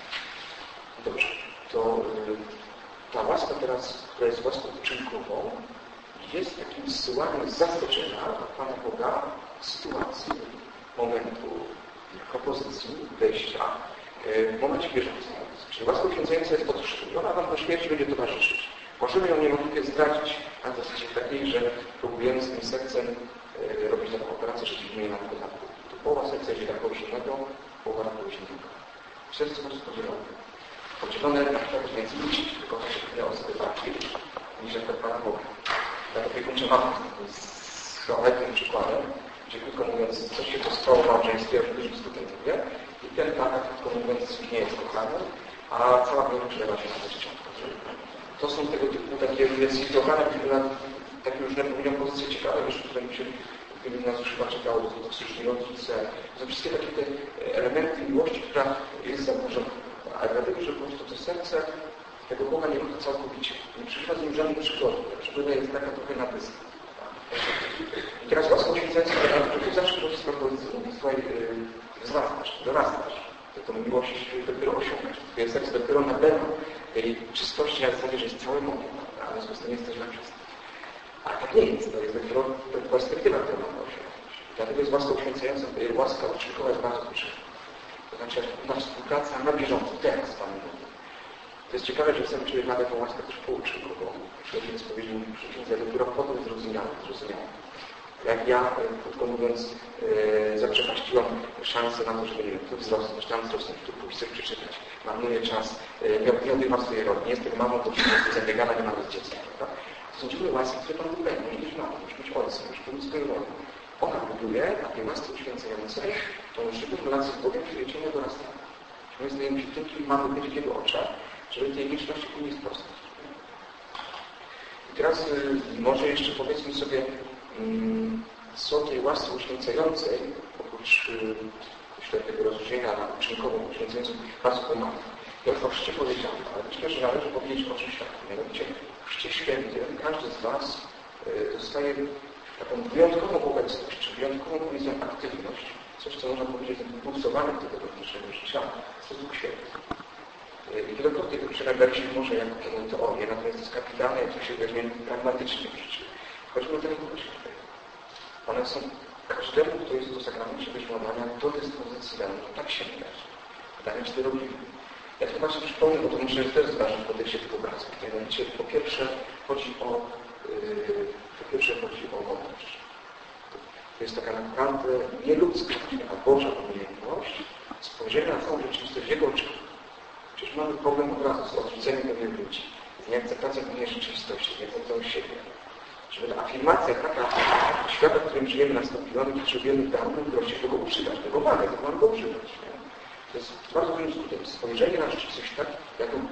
Dobrze, to ta łaska teraz, która jest łaską uczynkową, jest takim zsyłaniem zaskoczenia Pana Boga w sytuacji, momentu propozycji, wejścia, w momencie bieżącym. Czyli łaska uświęcająca jest od chrztu i ona Wam do śmierci będzie towarzyszyć. Możemy ją niewątpliwie zdradzić na zasadzie takiej, że próbujemy z tym sercem robić taką operację, że dzielimy na podatku. To połowa serca idzie na kogoś innego, połowa na kogoś innego. W sercu jest podzielone. Podzielone na przykład więcej ludzi, tylko to się chwilę osoby bardziej niż jak Pana Boga. Tak opiekuńcze mamy z chwałowym przykładem, gdzie krótko mówiąc, coś się to stało w małżeństwie, w dużym skutecznie, i ten Pan, krótko mówiąc, nie jest kochany, a cała broń przelewa się na dzieciątko. To są tego typu takie zdecydowane, takie różne powiedziałem pozycje ciekawe, już które mi się w nas już chyba czekało, to toksyczni rodzice, to wszystkie takie te elementy miłości, która jest zaburzona. Ale dlatego, że po prostu to serce tego Boga nie kocha całkowicie. Nie przeżywa z nim żadnej przygody. Przygoda jest taka trochę na dysk. I teraz łaska uświęcająca, że tu zawsze proces propozycji mówi, słuchaj, dorastasz. To miłość dopiero osiągasz. Twoje serce dopiero nabywa tej czystości na zasadzie, że jest całe moje, a w związku z tym jesteś dla wszystkich. A tak nie jest. To jest dopiero perspektywa, którą mamy osiągnąć. Dlatego jest łaska uświęcająca, łaska uczynkowa jest bardzo potrzebna. To znaczy nasza współpraca na bieżąco, teraz z Panem Bogiem. To jest ciekawe, że czasami człowiek nawet tą łaskę też pouczył, bo człowiek jest powiedział, że dopiero potem zrozumiałem. Jak ja, krótko mówiąc, zaprzepaściłam szansę na to, żeby nie wiem, tu wzrosnąć, tam wzrosnąć, tu pójść sobie przeczytać. Marnuję czas, nie odbywam swojej roli, nie jestem mamą, bo jestem biegana, nie mam z dzieckiem. Prawda? To są ciągle łaski, które Pan Bóg daje. Możesz być mamą, możesz być ojcem, możesz pełnić swoją rolę. Ona buduje na tej łasce uświęcającej tą żywą relację z Bogiem, której ciągle dorastamy. My stajemy się tym, kim mamy być w Jego oczach, żeby tej wieczności później sprostać. I teraz może jeszcze powiedzmy sobie, co tej łasce uświęcającej, oprócz tego rozróżnienia na uczynkową uświęcającą, bardzo pomaga. Ja już o chrzcie powiedziałem, ale myślę, że należy powiedzieć o czym świadku. Mianowicie w chrzcie świętym każdy z Was dostaje taką wyjątkową obecność, czy wyjątkową, powiedzmy, aktywność, coś, co można powiedzieć, impulsowane do tego naszego życia, to jest Duch Święty. I wielokrotnie przegadaliśmy może jako teorię, natomiast to jest kapitalne, jak to się weźmie pragmatycznie w życiu. Chodzi o tego Ducha Świętego. One są każdemu, kto jest do sakramentu wyśmiewania, do dyspozycji danej, tak sięgać. Danym z tym robimy. Ja to właśnie przypomnę, bo to myślę, że to jest ważne w kontekście tych obrazów. Mianowicie, po pierwsze chodzi o mądrość. To jest taka naprawdę nieludzka, a Boża umiejętność spojrzenia na całą rzeczywistość w Jego oczach. Przecież mamy problem od razu z odrzuceniem pewnych ludzi, z nieakceptacją pewnej rzeczywistości, z nieakceptacją siebie. Żeby ta afirmacja taka świata, w którym żyjemy, nastąpiła, my potrzebujemy darów, mądrości, żeby go używać, tego mamy, to mamy go używać. To jest bardzo dużym skutkiem. Spojrzenie na rzeczywistość tak, jak ją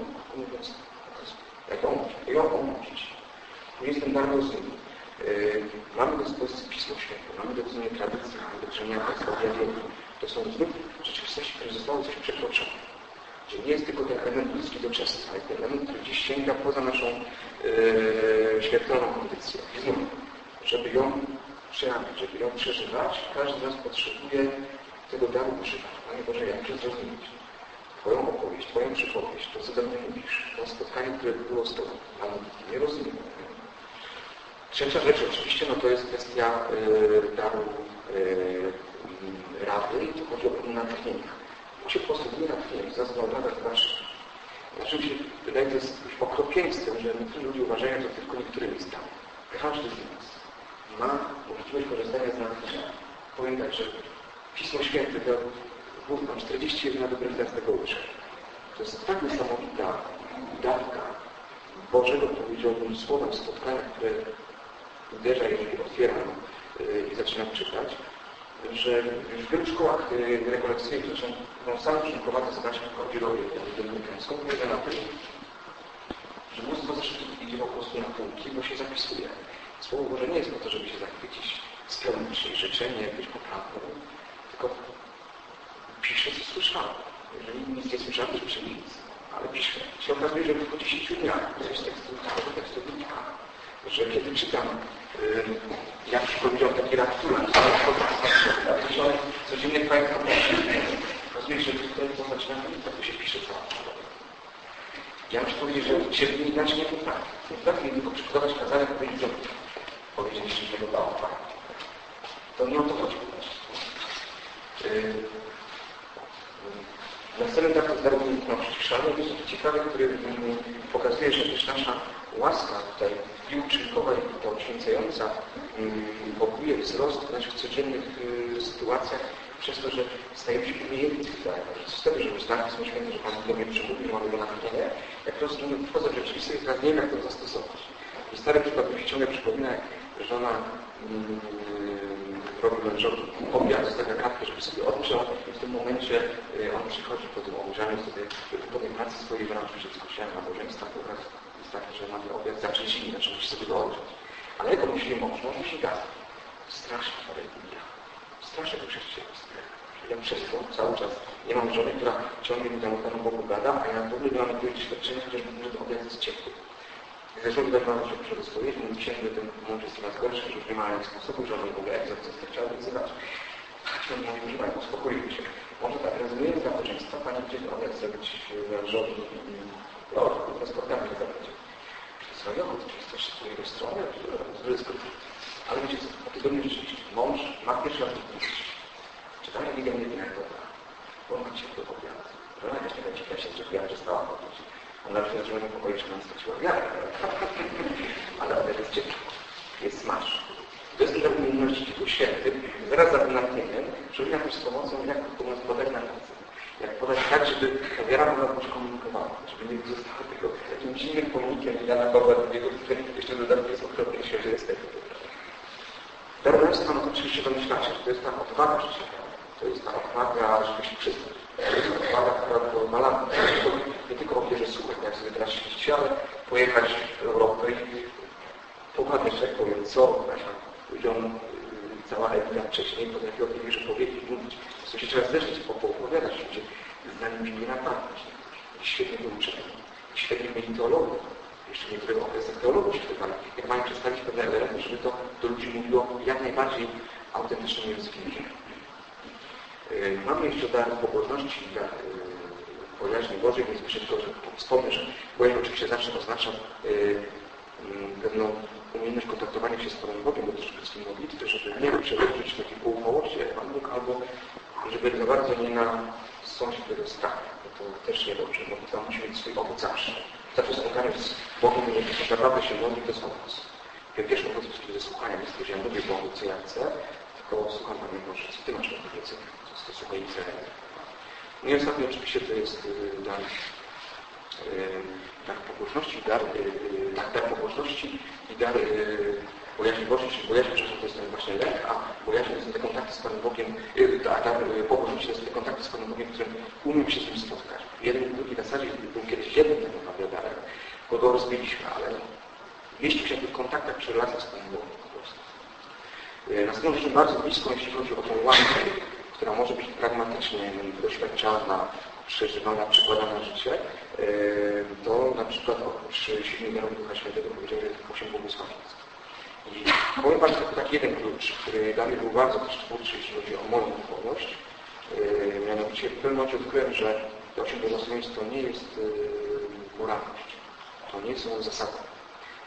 omówić. Tu jest ten dar rozumu. Mamy do dyspozycji Pismo Święte, mamy do czynienia tradycji, mamy do czynienia Państwa objawienia. To są znów rzeczywistości, które zostały coś przekroczone. Że nie jest tylko ten element ludzki doczesny, ale ten element, który gdzieś sięga poza naszą śmiertelną kondycję. I znów, żeby ją przerabiać, żeby ją przeżywać, każdy z nas potrzebuje tego daru używać. Panie Boże, jak to zrozumieć? Twoją opowieść, Twoją przypowieść, to co do mnie mówisz, to spotkanie, które było z Tobą. Panie, nie rozumiem. Trzecia rzecz oczywiście, to jest kwestia daru rady i to chodzi o pewne natchnienie. To się po prostu nie natchnienie, zaznaczone znaczy. Znaczy mi się wydaje, to jest już okropieństwem, że niektórzy ludzie uważają, że tylko niektórymi jest tam. Każdy z nas ma możliwość korzystania z natchnienia. Powiem tak, że Pismo Święte to mam 41 dobrych lat z tego uczę. To jest tak niesamowita dawka Bożego, powiedziałbym, słowa w spotkaniach, które uderza, jeżeli otwieram i zaczynam czytać, że w wielu szkołach rekolekcyjnych, zresztą sam prowadzę zadania w Kodzirowie, skupię na tym, że mnóstwo zeszytów idzie po prostu na półki, bo się zapisuje. Słowo Boże nie jest po to, żeby się zachwycić, spełnić życzenie, być poprawną, tylko pisze, co słyszałem. Jeżeli nic nie słyszałem, to pisze nic, ale pisze. Się okazuje, że po 10 dniach coś z tekstu wynika. Że kiedy czytam, jak powiedział taki Raktula, to się codziennie projekt okazuje, że tutaj to zaczyna to się pisze cała. Ja muszę powiedzieć, że się inaczej nie potrafię. Nie potrafię tylko przygotować kazania, powiedzieć, że powiedzieć, że się dodało. To nie o to chodzi. Następny tak to jest dar umiejętności. Szalony jest ciekawy, który pokazuje, że też nasza łaska tutaj i uczynkowa, i ta uświęcająca pokuje wzrost w naszych codziennych sytuacjach przez to, że stajemy się umiejętni tych darów. Co z tego, że znaki są święte, że Pan do mnie przemówił, mamy go natchnienie, jak rozumiem, wchodzę w rzeczywistość, teraz nie wiem, jak to zastosować. I stary przykład mi się ciągle przypomina, jak żona robi mężowi obiad, zostawia kartkę, żeby sobie odgrzał i w tym momencie on przychodzi po tym ogrzaniu sobie po tej pracy swojej wręcz, że skusiałem na małżeństwa, obraz jest taki, że mamy obiad zacząć zimny, znaczy musi sobie go odgrzać. Ale jak on myśli mąż, on musi gazać. Strasznie religia. Strasznie to chrześcijaństwo. Ja przez to cały czas nie mam żony, która ciągle mi tam o Panu Bogu gada, a ja w ogóle nie mam jakiegoś doświadczenia, że ten obiad jest ciepły. Zresztą tutaj mam się przedyspowiedź, mówi się, że ten mąż jest coraz gorszy, że już nie ma innych sposobów, że on w ogóle egzorcystę chciał wyzywać. On mówi, że mają, uspokojmy się. Może tak, rezygnując z nabożeństwa, Pani będzie obiad zrobić mężowi i spotkamy nie zabrać. Czy to jest rajowy, czy jest coś z twojej strony, ale wiecie co, o tygodniu rzeczywiście, mąż ma pierwszy raz wypuścić. Czytanie Biblię nie wiem jak dobra, bo on ma ciepły obiad. Żona też nie będzie się zrobiła, że stała chodzić. On na przykład, że nie pokoi, czy nam straciła wiarę. Ale obiad jest ciepły. Jest smaż. To jest dla umiejętności Duchu Świętym. Zaraz za tym natchnieniem przyjdzie jakoś z pomocą, jak podać na ręce. Jak podać tak, żeby ta wiara była też komunikowana. Żeby nie zostało tylko takim dziwnym pomnikiem Jana Pawła II, który jeszcze dodatkowo jest okropnie świeży jest tego. Darownictwo, to oczywiście domyślacie, to jest ta odwaga życiowa. To jest ta odwaga, żeby się przyznać. To jest odwaga, która pozwala nie tylko ofierze słuchać, jak sobie teraz świecić, ale pojechać w Europę i popatrzeć, jak powiem, co powiedziano cała Elita wcześniej, potrafiła tej wierze powiedzieć, mówić. To się trzeba zderzyć, opowiadać, gdzie znani się nie napadać. Świetnie to uczyli. Świetnie byli teologów. Jeszcze w niektórych okresach teologów się wtywali. Jak mają przedstawić pewne elementy, żeby to do ludzi mówiło jak najbardziej autentycznym językiem. Mamy jeszcze dar pobożności, dar bojaźni Bożej, więc myślę tylko, że wspomnę, że bojaźń oczywiście zawsze oznacza pewną umiejętność kontaktowania się z Panem Bogiem, bo też przed swym modlitwy, żeby nie przełożyć takiej poufałości jak Pan Bóg, albo żeby za bardzo nie nasąć tego strachu, bo to też niedobrze, bo to musi mieć swój owoc zawsze. Zawsze spotkanie z Bogiem, jeżeli naprawdę się modli, to jest owoc. Pierwszy owoc jest kiedy słuchania, jest to, że ja mówię Bogu, co ja chcę, tylko słucham Panie Boże, co Ty masz do powiedzenia, co słuchaj i cel. No i ostatnio oczywiście to jest dar pobożności, dar pobożności i dar bojaźni Bożej, czyli bojaźń czasem to jest ten właśnie lęk, a bojaźń to są te kontakty z Panem Bogiem, a dar pobożności to jest te kontakty z Panem Bogiem, w którym umiem się z nim spotkać. Jeden i drugi w zasadzie był kiedyś jednym tak naprawdę darem, bo go rozbiliśmy, ale mieścił się w tych kontaktach przy relacjach z Panem Bogiem po prostu. Następną rzeczą bardzo bliską, jeśli chodzi o tą łaskę, która może być pragmatycznie doświadczalna, przeżywana, przykładana na życie, to na przykład przy 7 darów Ducha Świętego powiedział, że jest 8 błogosławieństw. I powiem Państwu taki jeden klucz, który dla mnie był bardzo też twórczy, jeśli chodzi o moją duchowość. Mianowicie w pewnym momencie odkryłem, że te 8 błogosławieństw to nie jest moralność. To nie są zasady.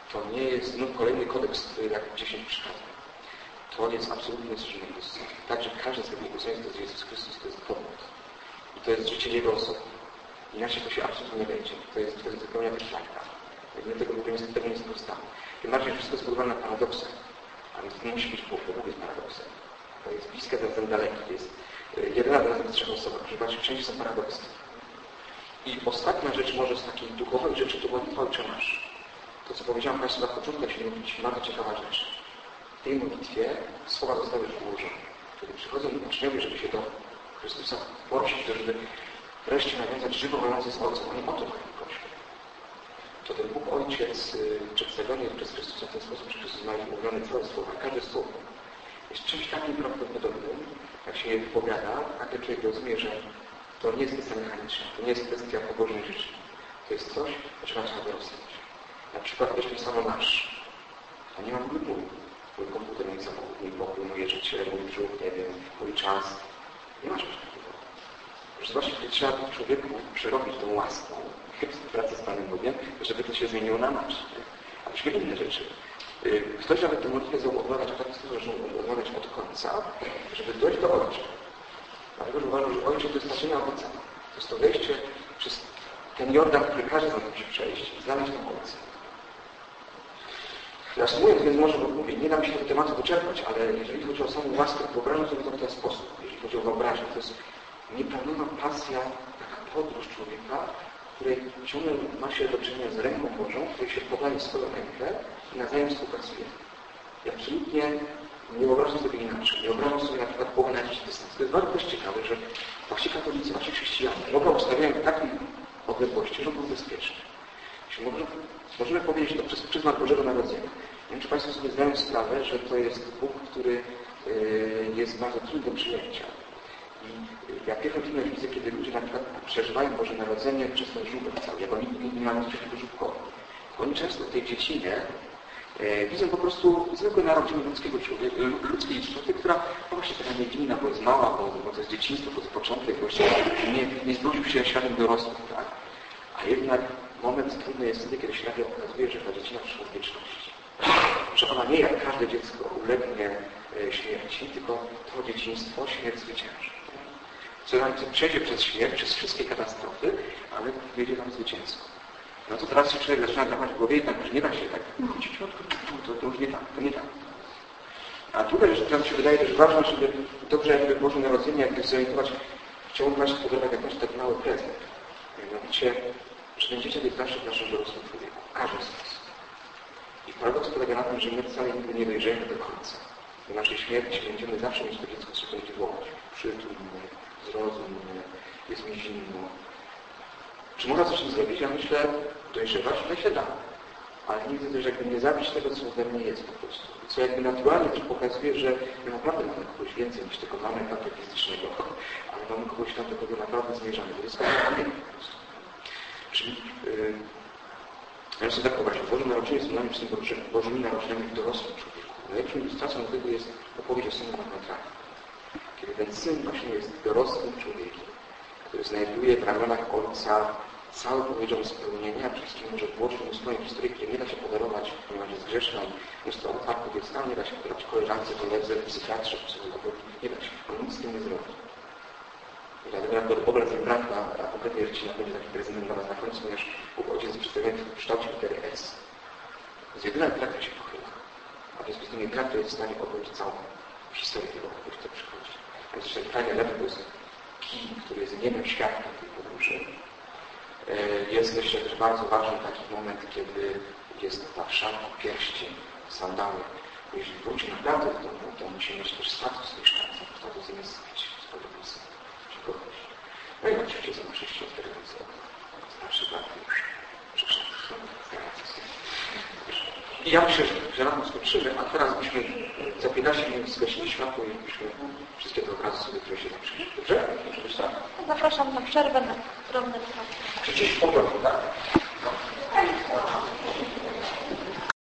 To nie jest kolejny kodeks jak 10 przykazań. To jest absolutnie służenie Chrystusa. Także każde z tych błogosławieństw to jest Jezus Chrystus, to jest podmiot. I to jest życie Jego osoby. Inaczej to się absolutnie nie będzie. To jest zupełnie jak fakta. Tego nie skorzystamy. Tym bardziej, że wszystko jest budowane na paradoksach. A więc nie musi być Bóg jest paradoksem. To jest bliskie, ten daleki. To jest jedyna w trzech osobach. Ponieważ wszędzie są paradoksy. I ostatnia rzecz może z takiej duchowej rzeczy to modlitwa Ojcze Nasz. To, co powiedziałem Państwu na początku, jak się mówić, bardzo ciekawa rzecz. W tej modlitwie słowa zostały ułożone. Kiedy przychodzą uczniowie, żeby się do Chrystusa prosić, żeby wreszcie nawiązać żywo relację z Ojcem. Oni o to proszą. To ten Bóg Ojciec przedstawiony przez Chrystusa w ten sposób, że Chrystus ma mówione całe słowa, każde słowo jest czymś takim prawdopodobnym, jak się je wypowiada, a ten człowiek rozumie, że to nie jest kwestia mechaniczna, to nie jest kwestia pobożnej rzeczy. To jest coś, o czym trzeba rozmawiać. Na przykład weźmy samo nasz. A nie mam w ogóle mój komputer, mój samochód, mój pokój, moje życie, mój brzuch, nie wiem, mój czas. Nie ma czegoś takiego. Proszę zobaczcie, kiedy trzeba człowieku przerobić tą łaską, współpracę z Panem Bogiem, żeby to się zmieniło na nasz. A myśmy inne rzeczy. Ktoś nawet tę modlitwę chciał odmawiać w taki sposób, że odmawiać od końca, żeby dojść do Ojca. Dlatego, że uważam, że Ojcze to jest patrzenie owoca. To jest to wejście przez ten Jordan, który każdy z nas musi przejść i znaleźć tam Ojca. Reasumując, więc może mówię, nie da mi się tego tematu wyczerpać, ale jeżeli chodzi o samą łaskę, wyobrażam sobie to w ten sposób. Jeżeli chodzi o wyobraźnię, to jest nieprawdopodobna pasja, taka podróż człowieka, w której ciągle ma się do czynienia z ręką Bożą, w której się podaje swoją rękę i nawzajem współpracuje. I absolutnie nie wyobrażam sobie inaczej. Nie wyobrażam sobie na przykład Boga na jakiś dystans. To jest bardzo też ciekawe, że właśnie katolicy, właśnie chrześcijanie Boga ustawiają w takiej odległości, że był bezpieczny. Możemy powiedzieć to przez pryzmat Bożego Narodzenia. Nie wiem, czy Państwo sobie zdają sprawę, że to jest Bóg, który jest bardzo trudny do przyjęcia. I ja pierwszy filmie widzę, kiedy ludzie na przykład przeżywają Boże Narodzenie przez ten żółbek cały, jak oni nie mają nic przeciwko żółbkowi. Oni często w tej dziecinie widzą po prostu zwykłe narodziny ludzkiej istoty, która no właśnie taka niewinna, bo jest mała, bo to jest dzieciństwo, to jest początek, właściwie nie zbudził się światem dorosłych, tak? A jednak moment trudny jest wtedy, kiedy się nagle okazuje, że ta dziecina przyszła w wieczności. Że ona nie jak każde dziecko ulegnie śmierci, tylko to dzieciństwo śmierć zwycięży. Co przejdzie przez śmierć, przez wszystkie katastrofy, ale wyjdzie tam zwycięstwo. No to teraz się człowiek zaczyna drapać w głowie i tak, że nie da się tak. To już nie tak, to nie tak. A druga rzecz, która mi się wydaje też ważna, żeby dobrze jakby Boże Narodzenie jakby zorientować, chciałbym Państwu podawać jakąś taki mały prezent. Mianowicie, że będziecie być zawsze w naszym dorosłym człowieku. Każdy z nas. I paradoks polega na tym, że my wcale nigdy nie dojrzejemy do końca. Do naszej śmierci będziemy zawsze mieć to dziecko, co będzie wołać. Przytul mnie, zrozum mnie, jest mi zimno. Czy można coś z tym zrobić? Ja myślę, dojrzewać, no się da. Ale nigdy też jakby nie zabić tego, co we mnie jest po prostu. Co jakby naturalnie też pokazuje, że my naprawdę mamy kogoś więcej niż tego mamy katechistycznego, ale mamy kogoś tam, do kogo naprawdę zmierzamy. To jest kogoś po prostu. Czyli ja sobie tak wyobrażam, Boże Narodzenie jest nami Bożymi Narodzeniami w dorosłym człowieku. Najlepszą ilustracją tego jest opowieść o synu marnotrawie. Kiedy ten syn właśnie jest dorosłym człowiekiem, który znajduje w ramionach Ojca całe, powiedział, spełnienie, a przede wszystkim może włożyć mu swoją historię, której nie da się podarować, ponieważ jest grzeszna i jest to otwarty dziecka, nie da się podarować koleżance, koledze, psychiatrze, nie da się, on nic z tym nie zrobi. I dlatego jak obraz Rembrandta, a konkretnie Rycina będzie taki prezydent dla nas na końcu, ponieważ Ojciec jest przedstawiony w kształcie litery S. To jest jedyna gra, która się pochyla. A w związku z tym gra, która jest w stanie objąć całą historię tego, który przychodzi. A więc jeszcze fajne lewy to jest kij, który jest niebem światła tej podróży. Jest jeszcze też bardzo ważny taki moment, kiedy jest ta wszelka pierścień, sandały. Jeśli wróci naprawdę w domu, to musi mieć też status mieszkańca. Status jest swojego syna, czy kogoś. No i oczywiście są chrześcijanie, które są starszy brat już przyszedł. I ja myślę, że na tym skończymy, a teraz byśmy za 15 minut zgasili światło i byśmy wszystkie te obrazy sobie trochę się zaprzyjrzeli. Dobrze? Może być tak? Zapraszam na przerwę na drobne Przecież po prostu, tak?